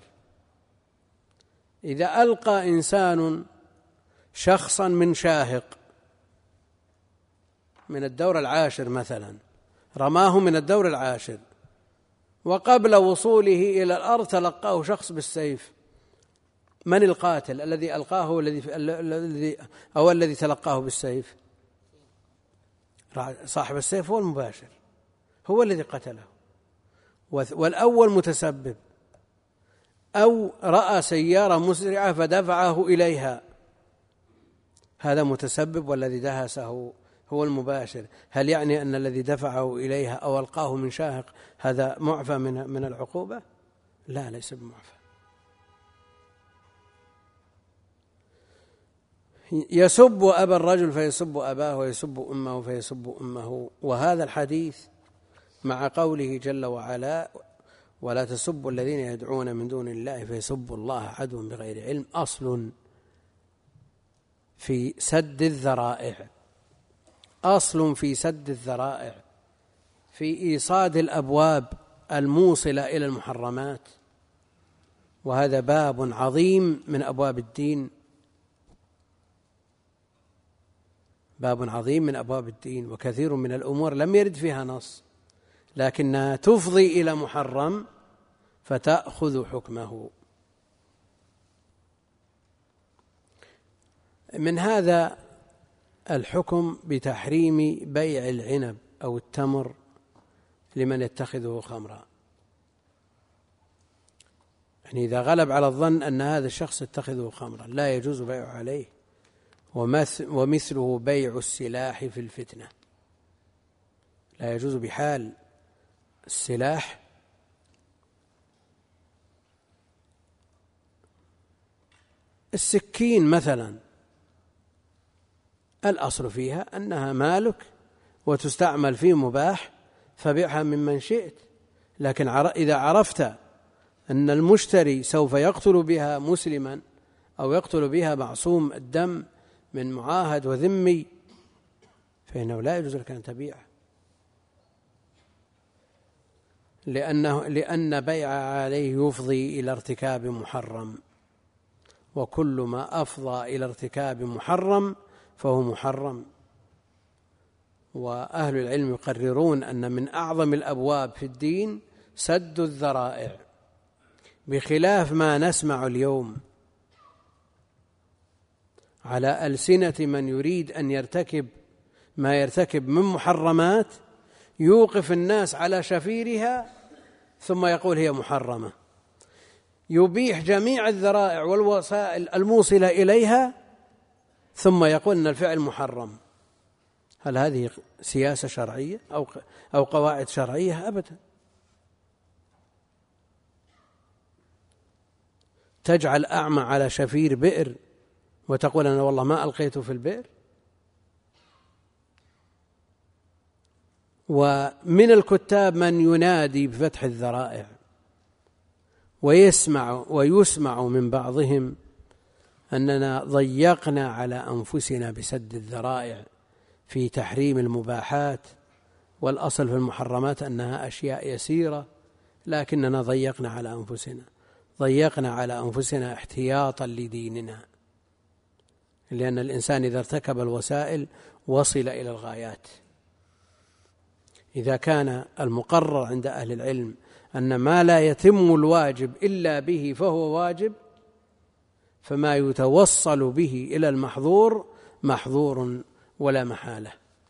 إذا ألقى إنسان شخصا من شاهق من الدور العاشر مثلا، رماه من الدور العاشر، وقبل وصوله إلى الأرض تلقاه شخص بالسيف، من القاتل الذي ألقاه الذي أو الذي تلقاه بالسيف؟ صاحب السيف هو المباشر، هو الذي قتله، والأول متسبب. أو رأى سيارة مسرعة فدفعه إليها هذا متسبب والذي دهسه هو المباشر، هل يعني أن الذي دفعه إليها أو ألقاه من شاهق هذا معفى من من العقوبة؟ لا، ليس بمعفى. يسب أبا الرجل فيسب أباه، ويسب أمه فيسب أمه. وهذا الحديث مع قوله جل وعلا ولا تسبوا الذين يدعون من دون الله فيسبوا الله عدوا بغير علم، أصل في سد الذرائع، أصل في سد الذرائع، في إيصاد الأبواب الموصلة إلى المحرمات، وهذا باب عظيم من أبواب الدين، باب عظيم من أبواب الدين. وكثير من الأمور لم يرد فيها نص لكنها تفضي إلى محرم فتأخذ حكمه. من هذا الحكم بتحريم بيع العنب أو التمر لمن يتخذه خمرا، يعني إذا غلب على الظن أن هذا الشخص يتخذه خمرا لا يجوز بيعه عليه. ومثله بيع السلاح في الفتنة، لا يجوز بحال السلاح السكين مثلا، الأصل فيها أنها مالك وتستعمل في مباح فبيعها ممن شئت، لكن إذا عرفت أن المشتري سوف يقتل بها مسلما أو يقتل بها معصوم الدم من معاهد وذمي فإنه لا يجوز لك أن تبيعه، لأنه لأن بيع عليه يفضي إلى ارتكاب محرم، وكل ما أفضى إلى ارتكاب محرم فهو محرم. وأهل العلم يقررون أن من أعظم الأبواب في الدين سد الذرائع، بخلاف ما نسمع اليوم على ألسنة من يريد أن يرتكب ما يرتكب من محرمات، يوقف الناس على شفيرها ثم يقول هي محرمة، يبيح جميع الذرائع والوسائل الموصلة إليها ثم يقول أن الفعل محرم. هل هذه سياسة شرعية أو أو قواعد شرعية؟ أبدا. تجعل أعمى على شفير بئر وتقول أنا والله ما ألقيته في البئر. ومن الكتاب من ينادي بفتح الذرائع، ويسمع ويسمع من بعضهم أننا ضيقنا على أنفسنا بسد الذرائع في تحريم المباحات، والأصل في المحرمات أنها أشياء يسيرة، لكننا ضيقنا على أنفسنا ضيقنا على أنفسنا احتياطا لديننا، لأن الإنسان إذا ارتكب الوسائل وصل إلى الغايات. إذا كان المقرر عند أهل العلم أن ما لا يتم الواجب إلا به فهو واجب، فما يتوصل به إلى المحظور محظور ولا محالة.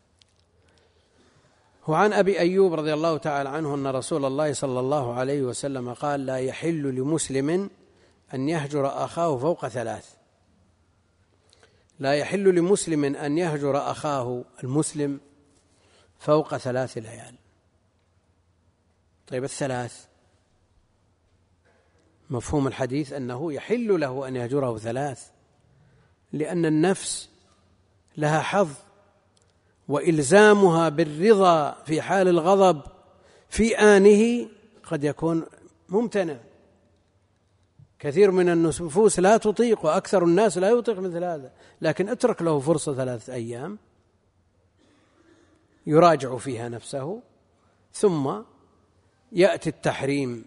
وعن أبي أيوب رضي الله تعالى عنه أن رسول الله صلى الله عليه وسلم قال لا يحل لمسلم أن يهجر أخاه فوق ثلاث. لا يحل لمسلم أن يهجر أخاه المسلم فوق ثلاث ليال. طيب الثلاث مفهوم الحديث أنه يحل له أن يهجره ثلاث، لأن النفس لها حظ، وإلزامها بالرضا في حال الغضب في آنه قد يكون ممتنع. كثير من النفوس لا تطيق، وأكثر الناس لا يطيق مثل هذا، لكن اترك له فرصة ثلاثة أيام يراجع فيها نفسه ثم يأتي التحريم.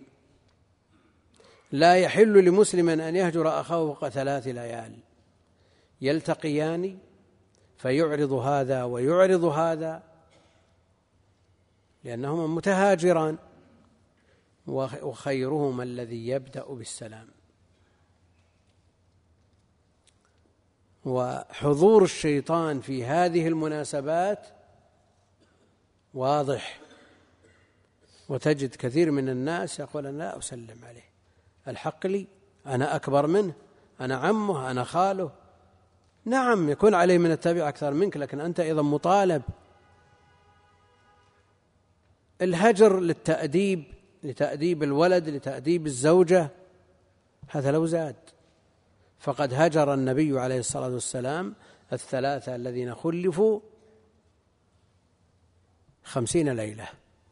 لا يحل لمسلم أن يهجر أخاه فوق ثلاث ليال يلتقيان فيعرض هذا ويعرض هذا لأنهما متهاجران، وخيرهما الذي يبدأ بالسلام. وحضور الشيطان في هذه المناسبات واضح، وتجد كثير من الناس يقول أنا لا أسلم عليه، الحق لي، أنا أكبر منه، أنا عمه، أنا خاله. نعم يكون عليه من التابع أكثر منك، لكن أنت أيضا مطالب. الهجر للتأديب، لتأديب الولد، لتأديب الزوجة، هذا لو زاد. فقد هجر النبي عليه الصلاة والسلام الثلاثة الذين خلفوا خمسين ليلة،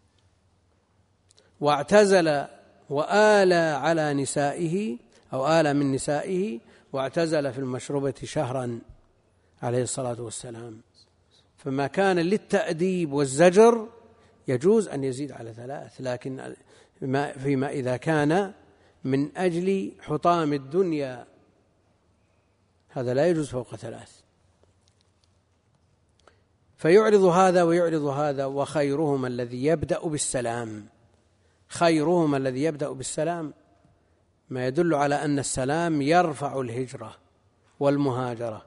واعتزل وآل على نسائه أو آل من نسائه، واعتزل في المشروبة شهرا عليه الصلاة والسلام. فما كان للتأديب والزجر يجوز أن يزيد على ثلاث، لكن فيما إذا كان من أجل حطام الدنيا هذا لا يجوز فوق ثلاث. فيعرض هذا ويعرض هذا، وخيرهما الذي يبدأ بالسلام. خيرهما الذي يبدأ بالسلام، ما يدل على أن السلام يرفع الهجرة والمهاجرة.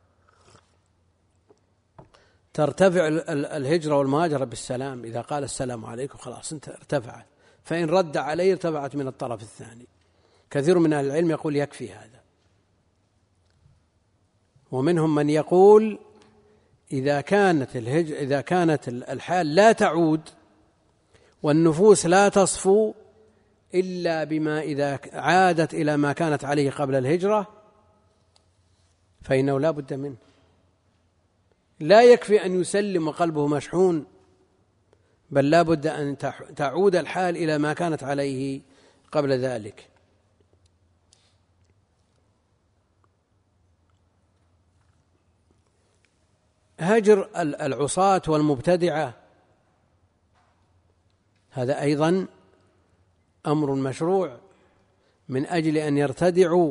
ترتفع الهجرة والمهاجرة بالسلام، إذا قال السلام عليكم خلاص انت ارتفعت، فإن رد عليه ارتفعت من الطرف الثاني. كثير من أهل العلم يقول يكفي هذا، ومنهم من يقول إذا كانت الهجرة إذا كانت الحال لا تعود والنفوس لا تصفو إلا بما إذا عادت إلى ما كانت عليه قبل الهجرة فإنه لا بد منه. لا يكفي أن يسلم وقلبه مشحون، بل لا بد أن تعود الحال إلى ما كانت عليه قبل ذلك. هجر العصاة والمبتدعة هذا أيضا أمر مشروع من أجل أن يرتدعوا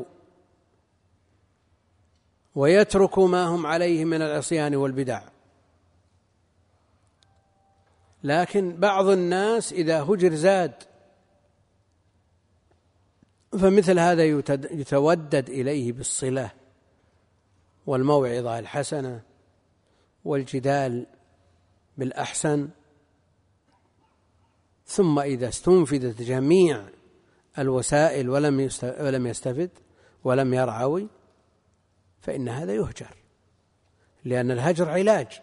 ويتركوا ما هم عليه من العصيان والبدع. لكن بعض الناس إذا هجر زاد، فمثل هذا يتودد إليه بالصلة والموعظة الحسنة والجدال بالأحسن، ثم إذا استنفذت جميع الوسائل ولم يستفد ولم يرعوي فإن هذا يهجر، لأن الهجر علاج.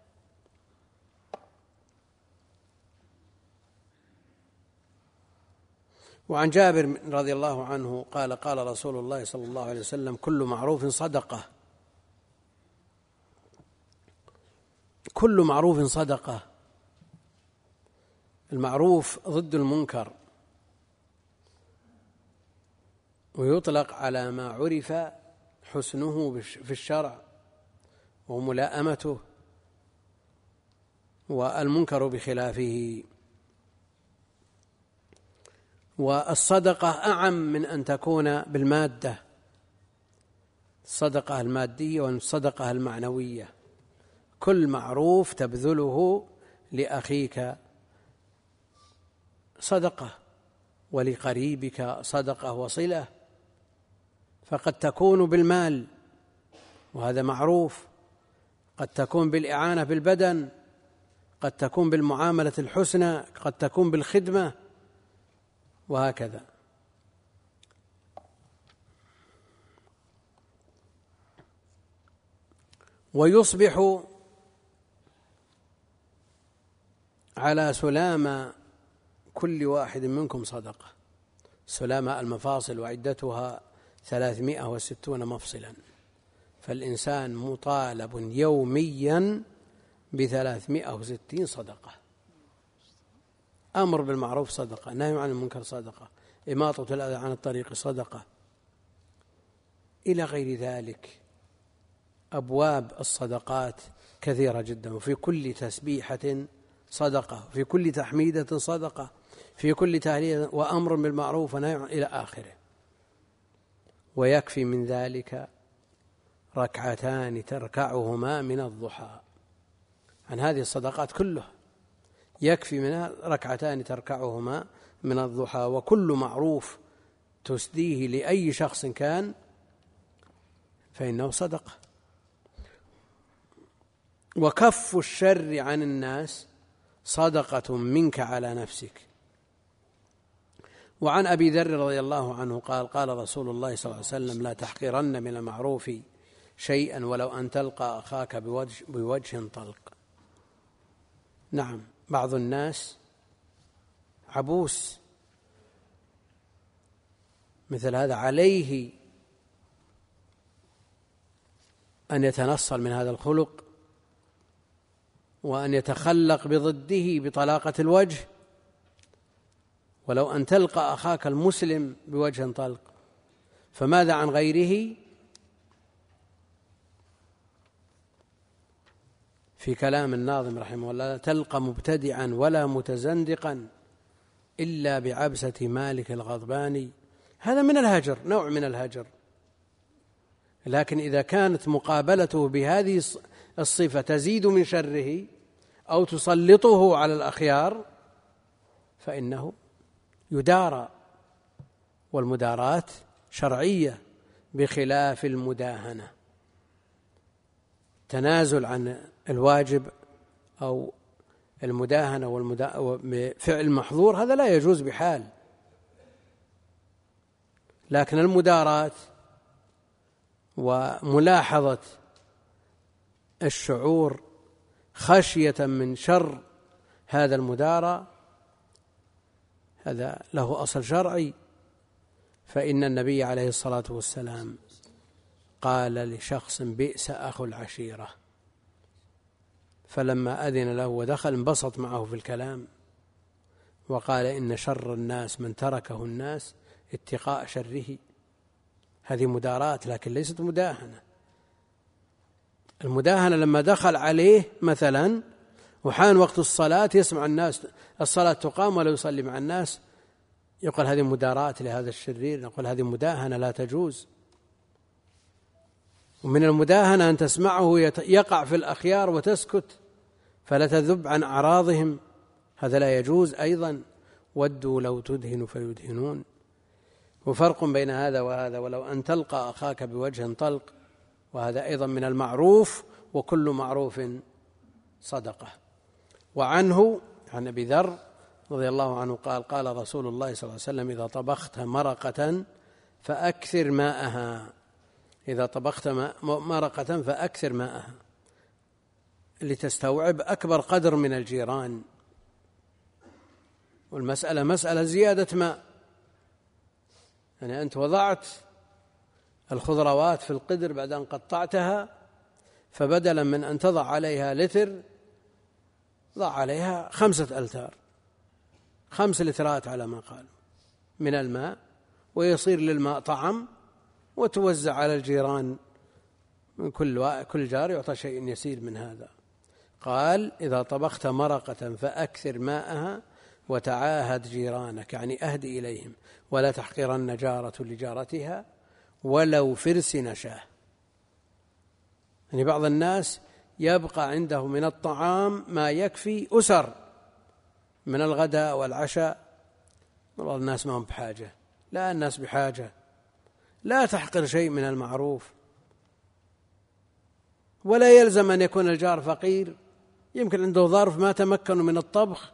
وعن جابر رضي الله عنه قال قال رسول الله صلى الله عليه وسلم: كل معروف صدقة، كل معروف صدقة. المعروف ضد المنكر، ويطلق على ما عرف حسنه في الشرع وملاءمته، والمنكر بخلافه. والصدقة أعم من أن تكون بالمادة، الصدقة المادية والصدقة المعنوية. كل معروف تبذله لأخيك صدقة، ولقريبك صدقة وصلة، فقد تكون بالمال وهذا معروف، قد تكون بالإعانة بالبدن، قد تكون بالمعاملة الحسنى، قد تكون بالخدمة، وهكذا. ويصبح على سلامة كل واحد منكم صدقة. سلامة المفاصل وعدتها ثلاثمائة وستون مفصلا، فالإنسان مطالب يوميا بثلاثمائة وستين صدقة. أمر بالمعروف صدقة، نهي عن المنكر صدقة، إماطة الأذى عن الطريق صدقة، إلى غير ذلك. أبواب الصدقات كثيرة جدا، وفي كل تسبيحة صدقة، في كل تحميدة صدقة، في كل تهليل وأمر بالمعروف ونهي إلى آخره. ويكفي من ذلك ركعتان تركعهما من الضحى. عن هذه الصدقات كلها يكفي منها ركعتان تركعهما من الضحى. وكل معروف تسديه لأي شخص كان فإنه صدقة. وكف الشر عن الناس صدقة منك على نفسك. وعن أبي ذر رضي الله عنه قال قال رسول الله صلى الله عليه وسلم: لا تحقرن من المعروف شيئا ولو أن تلقى أخاك بوجه, بوجه طلق. نعم، بعض الناس عبوس مثل هذا، عليه أن يتنصل من هذا الخلق وأن يتخلق بضده بطلاقة الوجه، ولو أن تلقى أخاك المسلم بوجه طلق، فماذا عن غيره؟ في كلام الناظم رحمه الله: تلقى مبتدعا ولا متزندقا إلا بعبسة مالك الغضبان. هذا من الهجر، نوع من الهجر، لكن إذا كانت مقابلته بهذه الصفة تزيد من شره أو تسلطه على الأخيار فإنه يدارى، والمداراة شرعية بخلاف المداهنة. تنازل عن الواجب أو المداهنة وفعل محظور هذا لا يجوز بحال، لكن المداراة وملاحظة الشعور خشية من شر هذا المدارى هذا له أصل شرعي. فإن النبي عليه الصلاة والسلام قال لشخص: بئس أخو العشيرة، فلما أذن له ودخل انبسط معه في الكلام وقال: إن شر الناس من تركه الناس اتقاء شره. هذه مداراة لكن ليست مداهنة. المداهنة لما دخل عليه مثلا وحان وقت الصلاة يسمع الناس الصلاة تقام ولا يصلي مع الناس، يقول هذه مداراة لهذا الشرير، نقول هذه مداهنة لا تجوز. ومن المداهنة أن تسمعه يقع في الأخيار وتسكت فلا تذب عن أعراضهم، هذا لا يجوز أيضا. ودوا لو تدهن فيدهنون. وفرق بين هذا وهذا: ولو أن تلقى أخاك بوجه طلق، وهذا أيضا من المعروف، وكل معروف صدقة. وعنه عن أبي ذر رضي الله عنه قال: قال رسول الله صلى الله عليه وسلم: إذا طبخت مرقة فأكثر ماءها. إذا طبخت مرقة فأكثر ماءها، لتستوعب أكبر قدر من الجيران. والمسألة مسألة زيادة ماء، يعني أنت وضعت الخضروات في القدر بعد أن قطعتها، فبدلا من أن تضع عليها لتر ضع عليها خمسة ألتار، خمس لترات على ما قال من الماء، ويصير للماء طعم وتوزع على الجيران، من كل كل جار يعطى شيء يسير من هذا. قال: إذا طبخت مرقة فأكثر ماءها وتعاهد جيرانك، يعني أهد إليهم، ولا تحقرن جارة لجارتها ولو فرس نشاه. يعني بعض الناس يبقى عنده من الطعام ما يكفي أسر من الغداء والعشاء، والله الناس ما هم بحاجة. لا، الناس بحاجة. لا تحقر شيء من المعروف، ولا يلزم أن يكون الجار فقير، يمكن عنده ظرف ما تمكنوا من الطبخ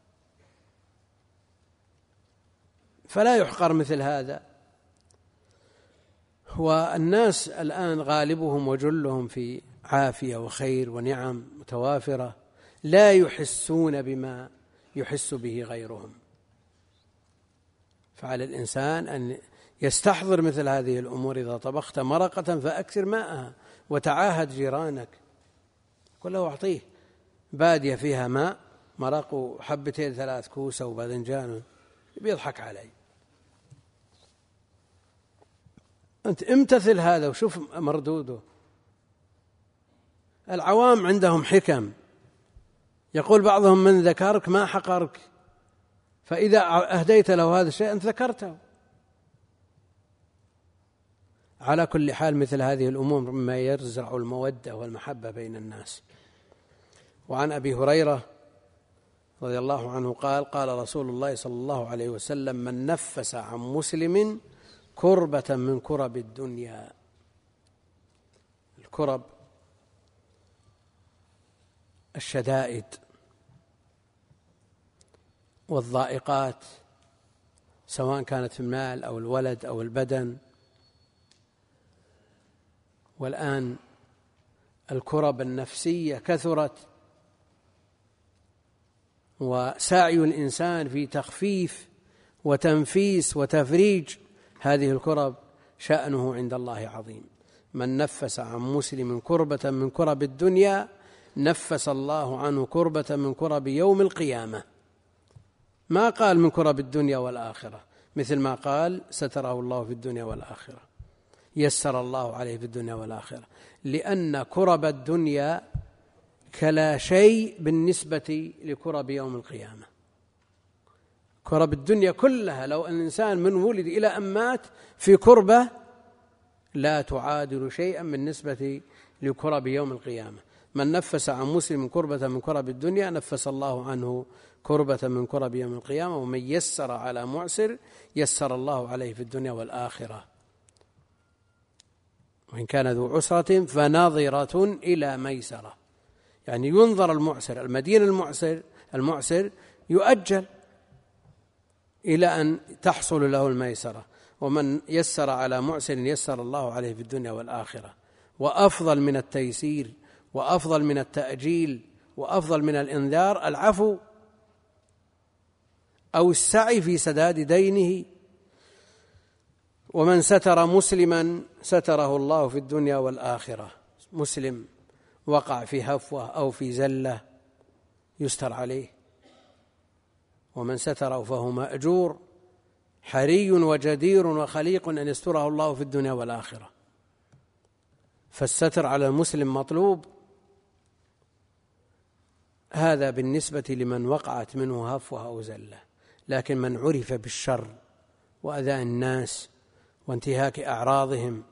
فلا يحقر مثل هذا. والناس الآن غالبهم وجلهم في عافية وخير ونعم متوافرة، لا يحسون بما يحس به غيرهم. فعلى الإنسان أن يستحضر مثل هذه الأمور: إذا طبخت مرقة فأكثر ماءها وتعاهد جيرانك. قل له أعطيه بادية فيها ماء، مرق وحبتين ثلاث كوسة وباذنجان، بيضحك علي. أنت امتثل هذا وشوف مردوده. العوام عندهم حكم، يقول بعضهم: من ذكرك ما حقرك، فإذا أهديت له هذا الشيء أنت ذكرته. على كل حال مثل هذه الأمور مما يزرع المودة والمحبة بين الناس. وعن أبي هريرة رضي الله عنه قال: قال رسول الله صلى الله عليه وسلم: من نفس عن مسلم كربة من كرب الدنيا. الكرب الشدائد والضائقات، سواء كانت في المال أو الولد أو البدن. والآن الكرب النفسية كثرت، وسعي الإنسان في تخفيف وتنفيس وتفريج هذه الكرب شأنه عند الله عظيم. من نفس عن مسلم كربة من كرب الدنيا نفس الله عنه كربة من كرب يوم القيامة. ما قال من كرب الدنيا والآخرة، مثل ما قال ستره الله في الدنيا والآخرة، يسر الله عليه في الدنيا والآخرة، لأن كرب الدنيا كلا شيء بالنسبة لكرب يوم القيامة. كرب الدنيا كلها لو أن الإنسان من ولد إلى أن مات في كربة لا تعادل شيئا بالنسبة لكرب يوم القيامة. من نفس عن مسلم كربة من كرب الدنيا نفس الله عنه كربة من كرب يوم القيامة، ومن يسر على معسر يسر الله عليه في الدنيا والآخرة. وإن كان ذو عسرة فناظرة إلى ميسرة، يعني ينظر المعسر، المدين المعسر المعسر يؤجل إلى أن تحصل له الميسرة. ومن يسر على معسر يسر الله عليه في الدنيا والآخرة. وأفضل من التيسير وأفضل من التأجيل وأفضل من الإنذار العفو أو السعي في سداد دينه. ومن ستر مسلما ستره الله في الدنيا والآخرة. مسلم وقع في هفوة أو في زلة يستر عليه، ومن ستره فهو مأجور، حري وجدير وخليق أن يستره الله في الدنيا والآخرة. فالستر على المسلم مطلوب. هذا بالنسبة لمن وقعت منه هفوة أو زلة. لكن من عرف بالشر وأذى الناس وانتهاك أعراضهم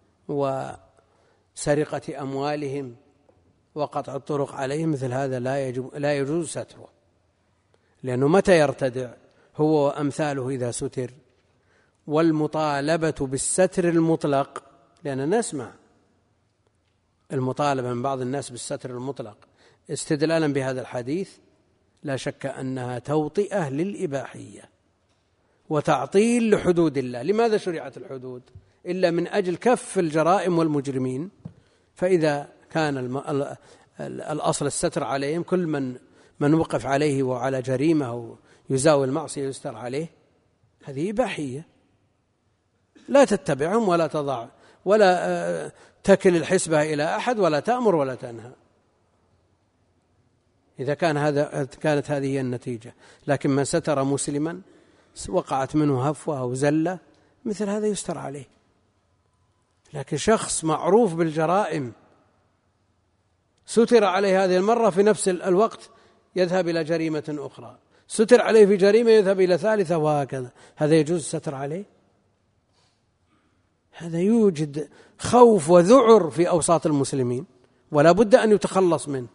وسرقة أموالهم وقطع الطرق عليهم، مثل هذا لا يجب لا يجوز ستره، لأنه متى يرتدع هو وأمثاله إذا ستر. والمطالبة بالستر المطلق، لأننا نسمع المطالبة من بعض الناس بالستر المطلق استدلالا بهذا الحديث، لا شك أنها توطئة للإباحية وتعطيل لحدود الله. لماذا شرعت الحدود؟ إلا من أجل كف الجرائم والمجرمين. فإذا كان الأصل الستر عليهم، كل من من وقف عليه وعلى جريمة أو يزاوي المعصية يستر عليه، هذه إباحية، لا تتبعهم ولا تضع ولا تكل الحسبة إلى أحد ولا تأمر ولا تنهى، إذا كان هذا كانت هذه هي النتيجة. لكن من ستر مسلما وقعت منه هفوة أو زلة، مثل هذا يستر عليه. لكن شخص معروف بالجرائم ستر عليه هذه المرة، في نفس الوقت يذهب إلى جريمة أخرى، ستر عليه في جريمة يذهب إلى ثالثة، وهكذا، هذا يجوز الستر عليه؟ هذا يوجد خوف وذعر في أوساط المسلمين ولا بد أن يتخلص منه.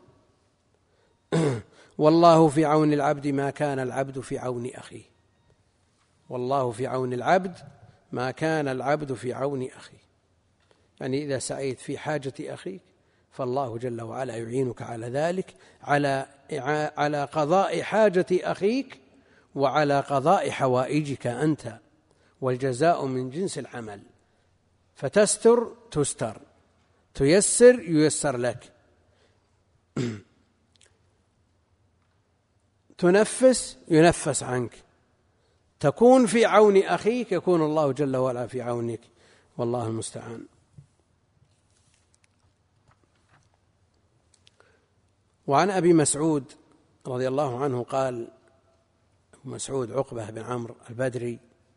والله في عون العبد ما كان العبد في عون أخيه. والله في عون العبد ما كان العبد في عون أخيه، يعني إذا سعيت في حاجة أخيك فالله جل وعلا يعينك على ذلك، على على قضاء حاجة أخيك وعلى قضاء حوائجك أنت، والجزاء من جنس العمل. فتستر تستر، تيسر ييسر لك، تنفس ينفس عنك، تكون في عون أخيك يكون الله جل وعلا في عونك، والله المستعان. وعن أبي مسعود رضي الله عنه قال، أبو مسعود عقبة بن عمرو البدري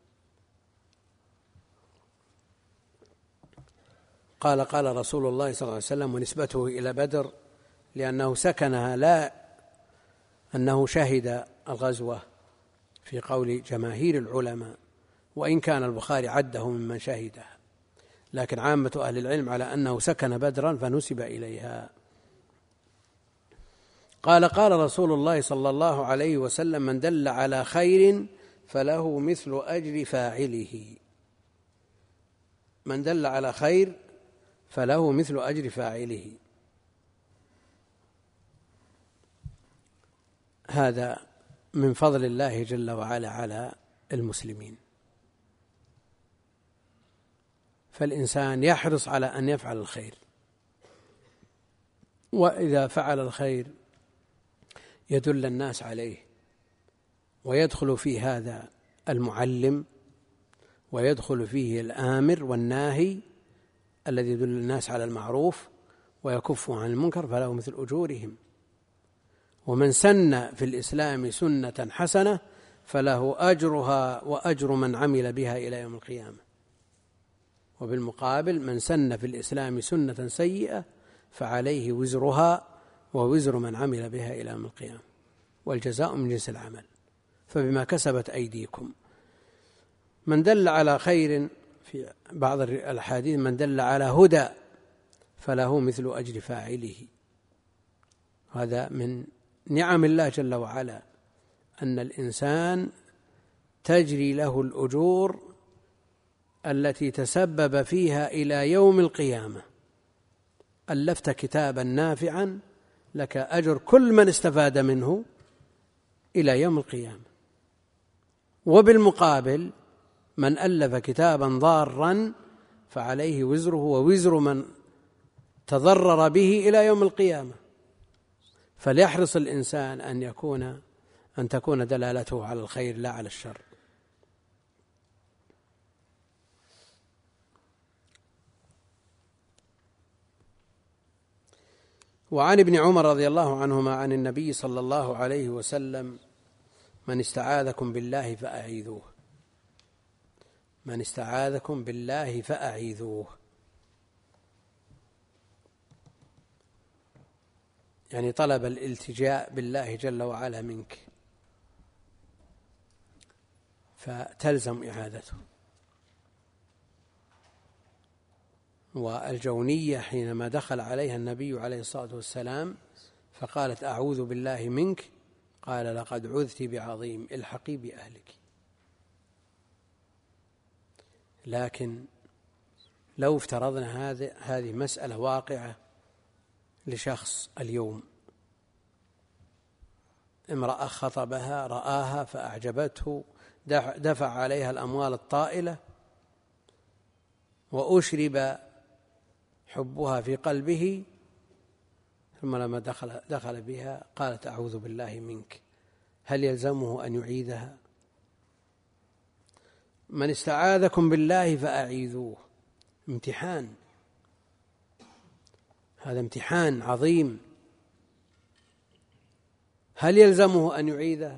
قال قال رسول الله صلى الله عليه وسلم، ونسبته إلى بدر لأنه سكنها لا أنه شهد الغزوة في قول جماهير العلماء، وإن كان البخاري عده ممن شهدها، لكن عامة أهل العلم على أنه سكن بدرا فنسب إليها. قال قال رسول الله صلى الله عليه وسلم، من دل على خير فله مثل أجر فاعله. من دل على خير فله مثل أجر فاعله. هذا من فضل الله جل وعلا على المسلمين. فالإنسان يحرص على أن يفعل الخير، وإذا فعل الخير يدل الناس عليه، ويدخل في هذا المعلم، ويدخل فيه الآمر والناهي الذي يدل الناس على المعروف ويكف عن المنكر، فله مثل أجورهم. ومن سن في الإسلام سنة حسنة فله أجرها وأجر من عمل بها إلى يوم القيامة. وبالمقابل من سن في الإسلام سنة سيئة فعليه وزرها ووزر من عمل بها إلى يوم القيامة، والجزاء من جنس العمل، فبما كسبت أيديكم. من دل على خير في بعض الأحاديث من دل على هدى فله مثل أجر فاعله. هذا من نعم الله جل وعلا أن الإنسان تجري له الأجور التي تسبب فيها إلى يوم القيامة. ألفت كتابا نافعا لك أجر كل من استفاد منه إلى يوم القيامة. وبالمقابل من ألف كتابا ضارا فعليه وزره ووزر من تضرر به إلى يوم القيامة. فليحرص الإنسان أن يكون أن تكون دلالته على الخير لا على الشر. وعن ابن عمر رضي الله عنهما عن النبي صلى الله عليه وسلم: من استعاذكم بالله فأعيذوه. من استعاذكم بالله فأعيذوه، يعني طلب الالتجاء بالله جل وعلا منك، فتلزم إعادته. والجونية حينما دخل عليها النبي عليه الصلاة والسلام فقالت: أعوذ بالله منك، قال: لقد عذت بعظيم، الحقي بأهلك. لكن لو افترضنا هذه هذه مسألة واقعة لشخص اليوم، امرأة خطبها رآها فأعجبته، دفع عليها الأموال الطائلة وأشرب حبها في قلبه، ثم لما دخل, دخل بها قالت: أعوذ بالله منك، هل يلزمه أن يعيدها؟ من استعاذكم بالله فأعيذوه، امتحان، هذا امتحان عظيم، هل يلزمه أن يعيدها؟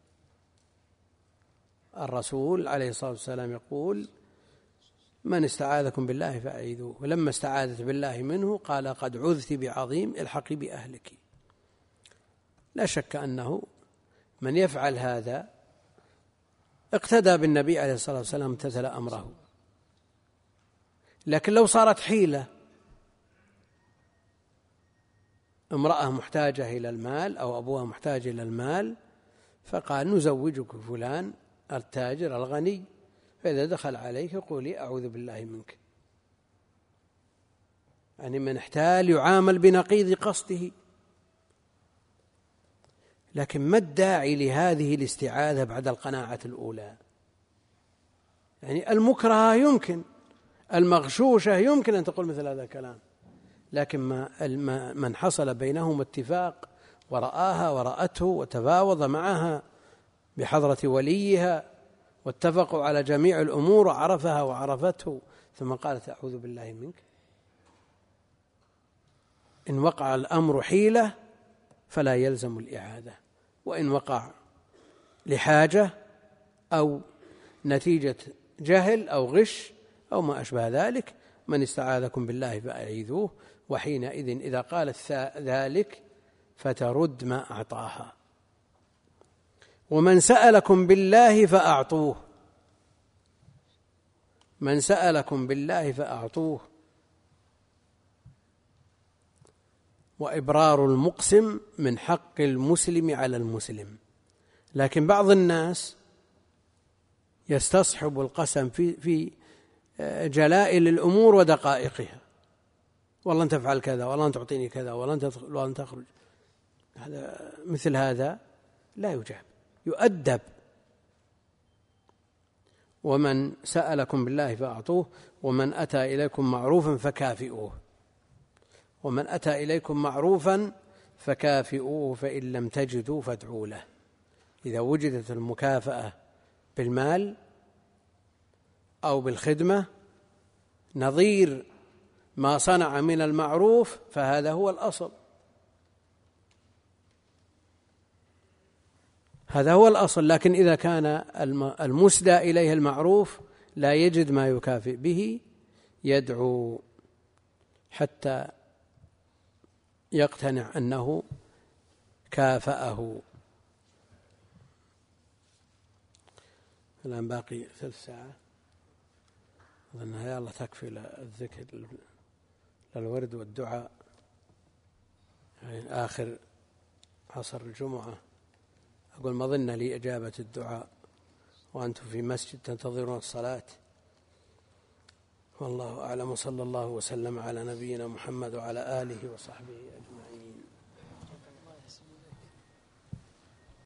الرسول عليه الصلاة والسلام يقول: من استعاذكم بالله فأعيذوه. ولما استعاذت بالله منه قال: قد عذت بعظيم، الحقي بأهلك. لا شك أنه من يفعل هذا اقتدى بالنبي عليه الصلاة والسلام، امتثل أمره. لكن لو صارت حيلة، امرأة محتاجة إلى المال أو أبوها محتاج إلى المال، فقال: نزوجك فلان التاجر الغني، فإذا دخل عليك قولي: أعوذ بالله منك. يعني من احتال يعامل بنقيض قصده. لكن ما الداعي لهذه الاستعاذة بعد القناعة الأولى؟ يعني المكرهة يمكن، المغشوشة يمكن أن تقول مثل هذا الكلام، لكن ما من حصل بينهم اتفاق ورآها ورأته وتفاوض معها بحضرة وليها واتفقوا على جميع الأمور وعرفها وعرفته، ثم قالت: أعوذ بالله منك. إن وقع الأمر حيلة فلا يلزم الإعادة، وإن وقع لحاجة أو نتيجة جهل أو غش أو ما أشبه ذلك، من استعاذكم بالله فأعيذوه. وحينئذ إذا قالت ذلك فترد ما أعطاها. ومن سألكم بالله فأعطوه، من سألكم بالله فأعطوه. وإبرار المقسم من حق المسلم على المسلم. لكن بعض الناس يستصحب القسم في في جلائل الأمور ودقائقها، والله أن تفعل كذا، والله أن تعطيني كذا، والله أن تدخل والله أن تخرج. هذا مثل هذا لا يجاب، يؤدب. ومن سألكم بالله فأعطوه ومن أتى إليكم معروفا فكافئوه ومن أتى إليكم معروفا فكافئوه فإن لم تجدوا فادعوا له. إذا وجدت المكافأة بالمال أو بالخدمة نظير ما صنع من المعروف فهذا هو الأصل، هذا هو الأصل. لكن إذا كان المسدى إليه المعروف لا يجد ما يكافئ به يدعو حتى يقتنع أنه كافأه. الآن باقي ثلث ساعة، أظنها يلا تكفي للذكر للورد والدعاء، يعني آخر عصر الجمعة. أقول ما ظن لي إجابة الدعاء وأنتم في مسجد تنتظرون الصلاة. والله أعلم، صلى الله وسلم على نبينا محمد وعلى آله وصحبه أجمعين.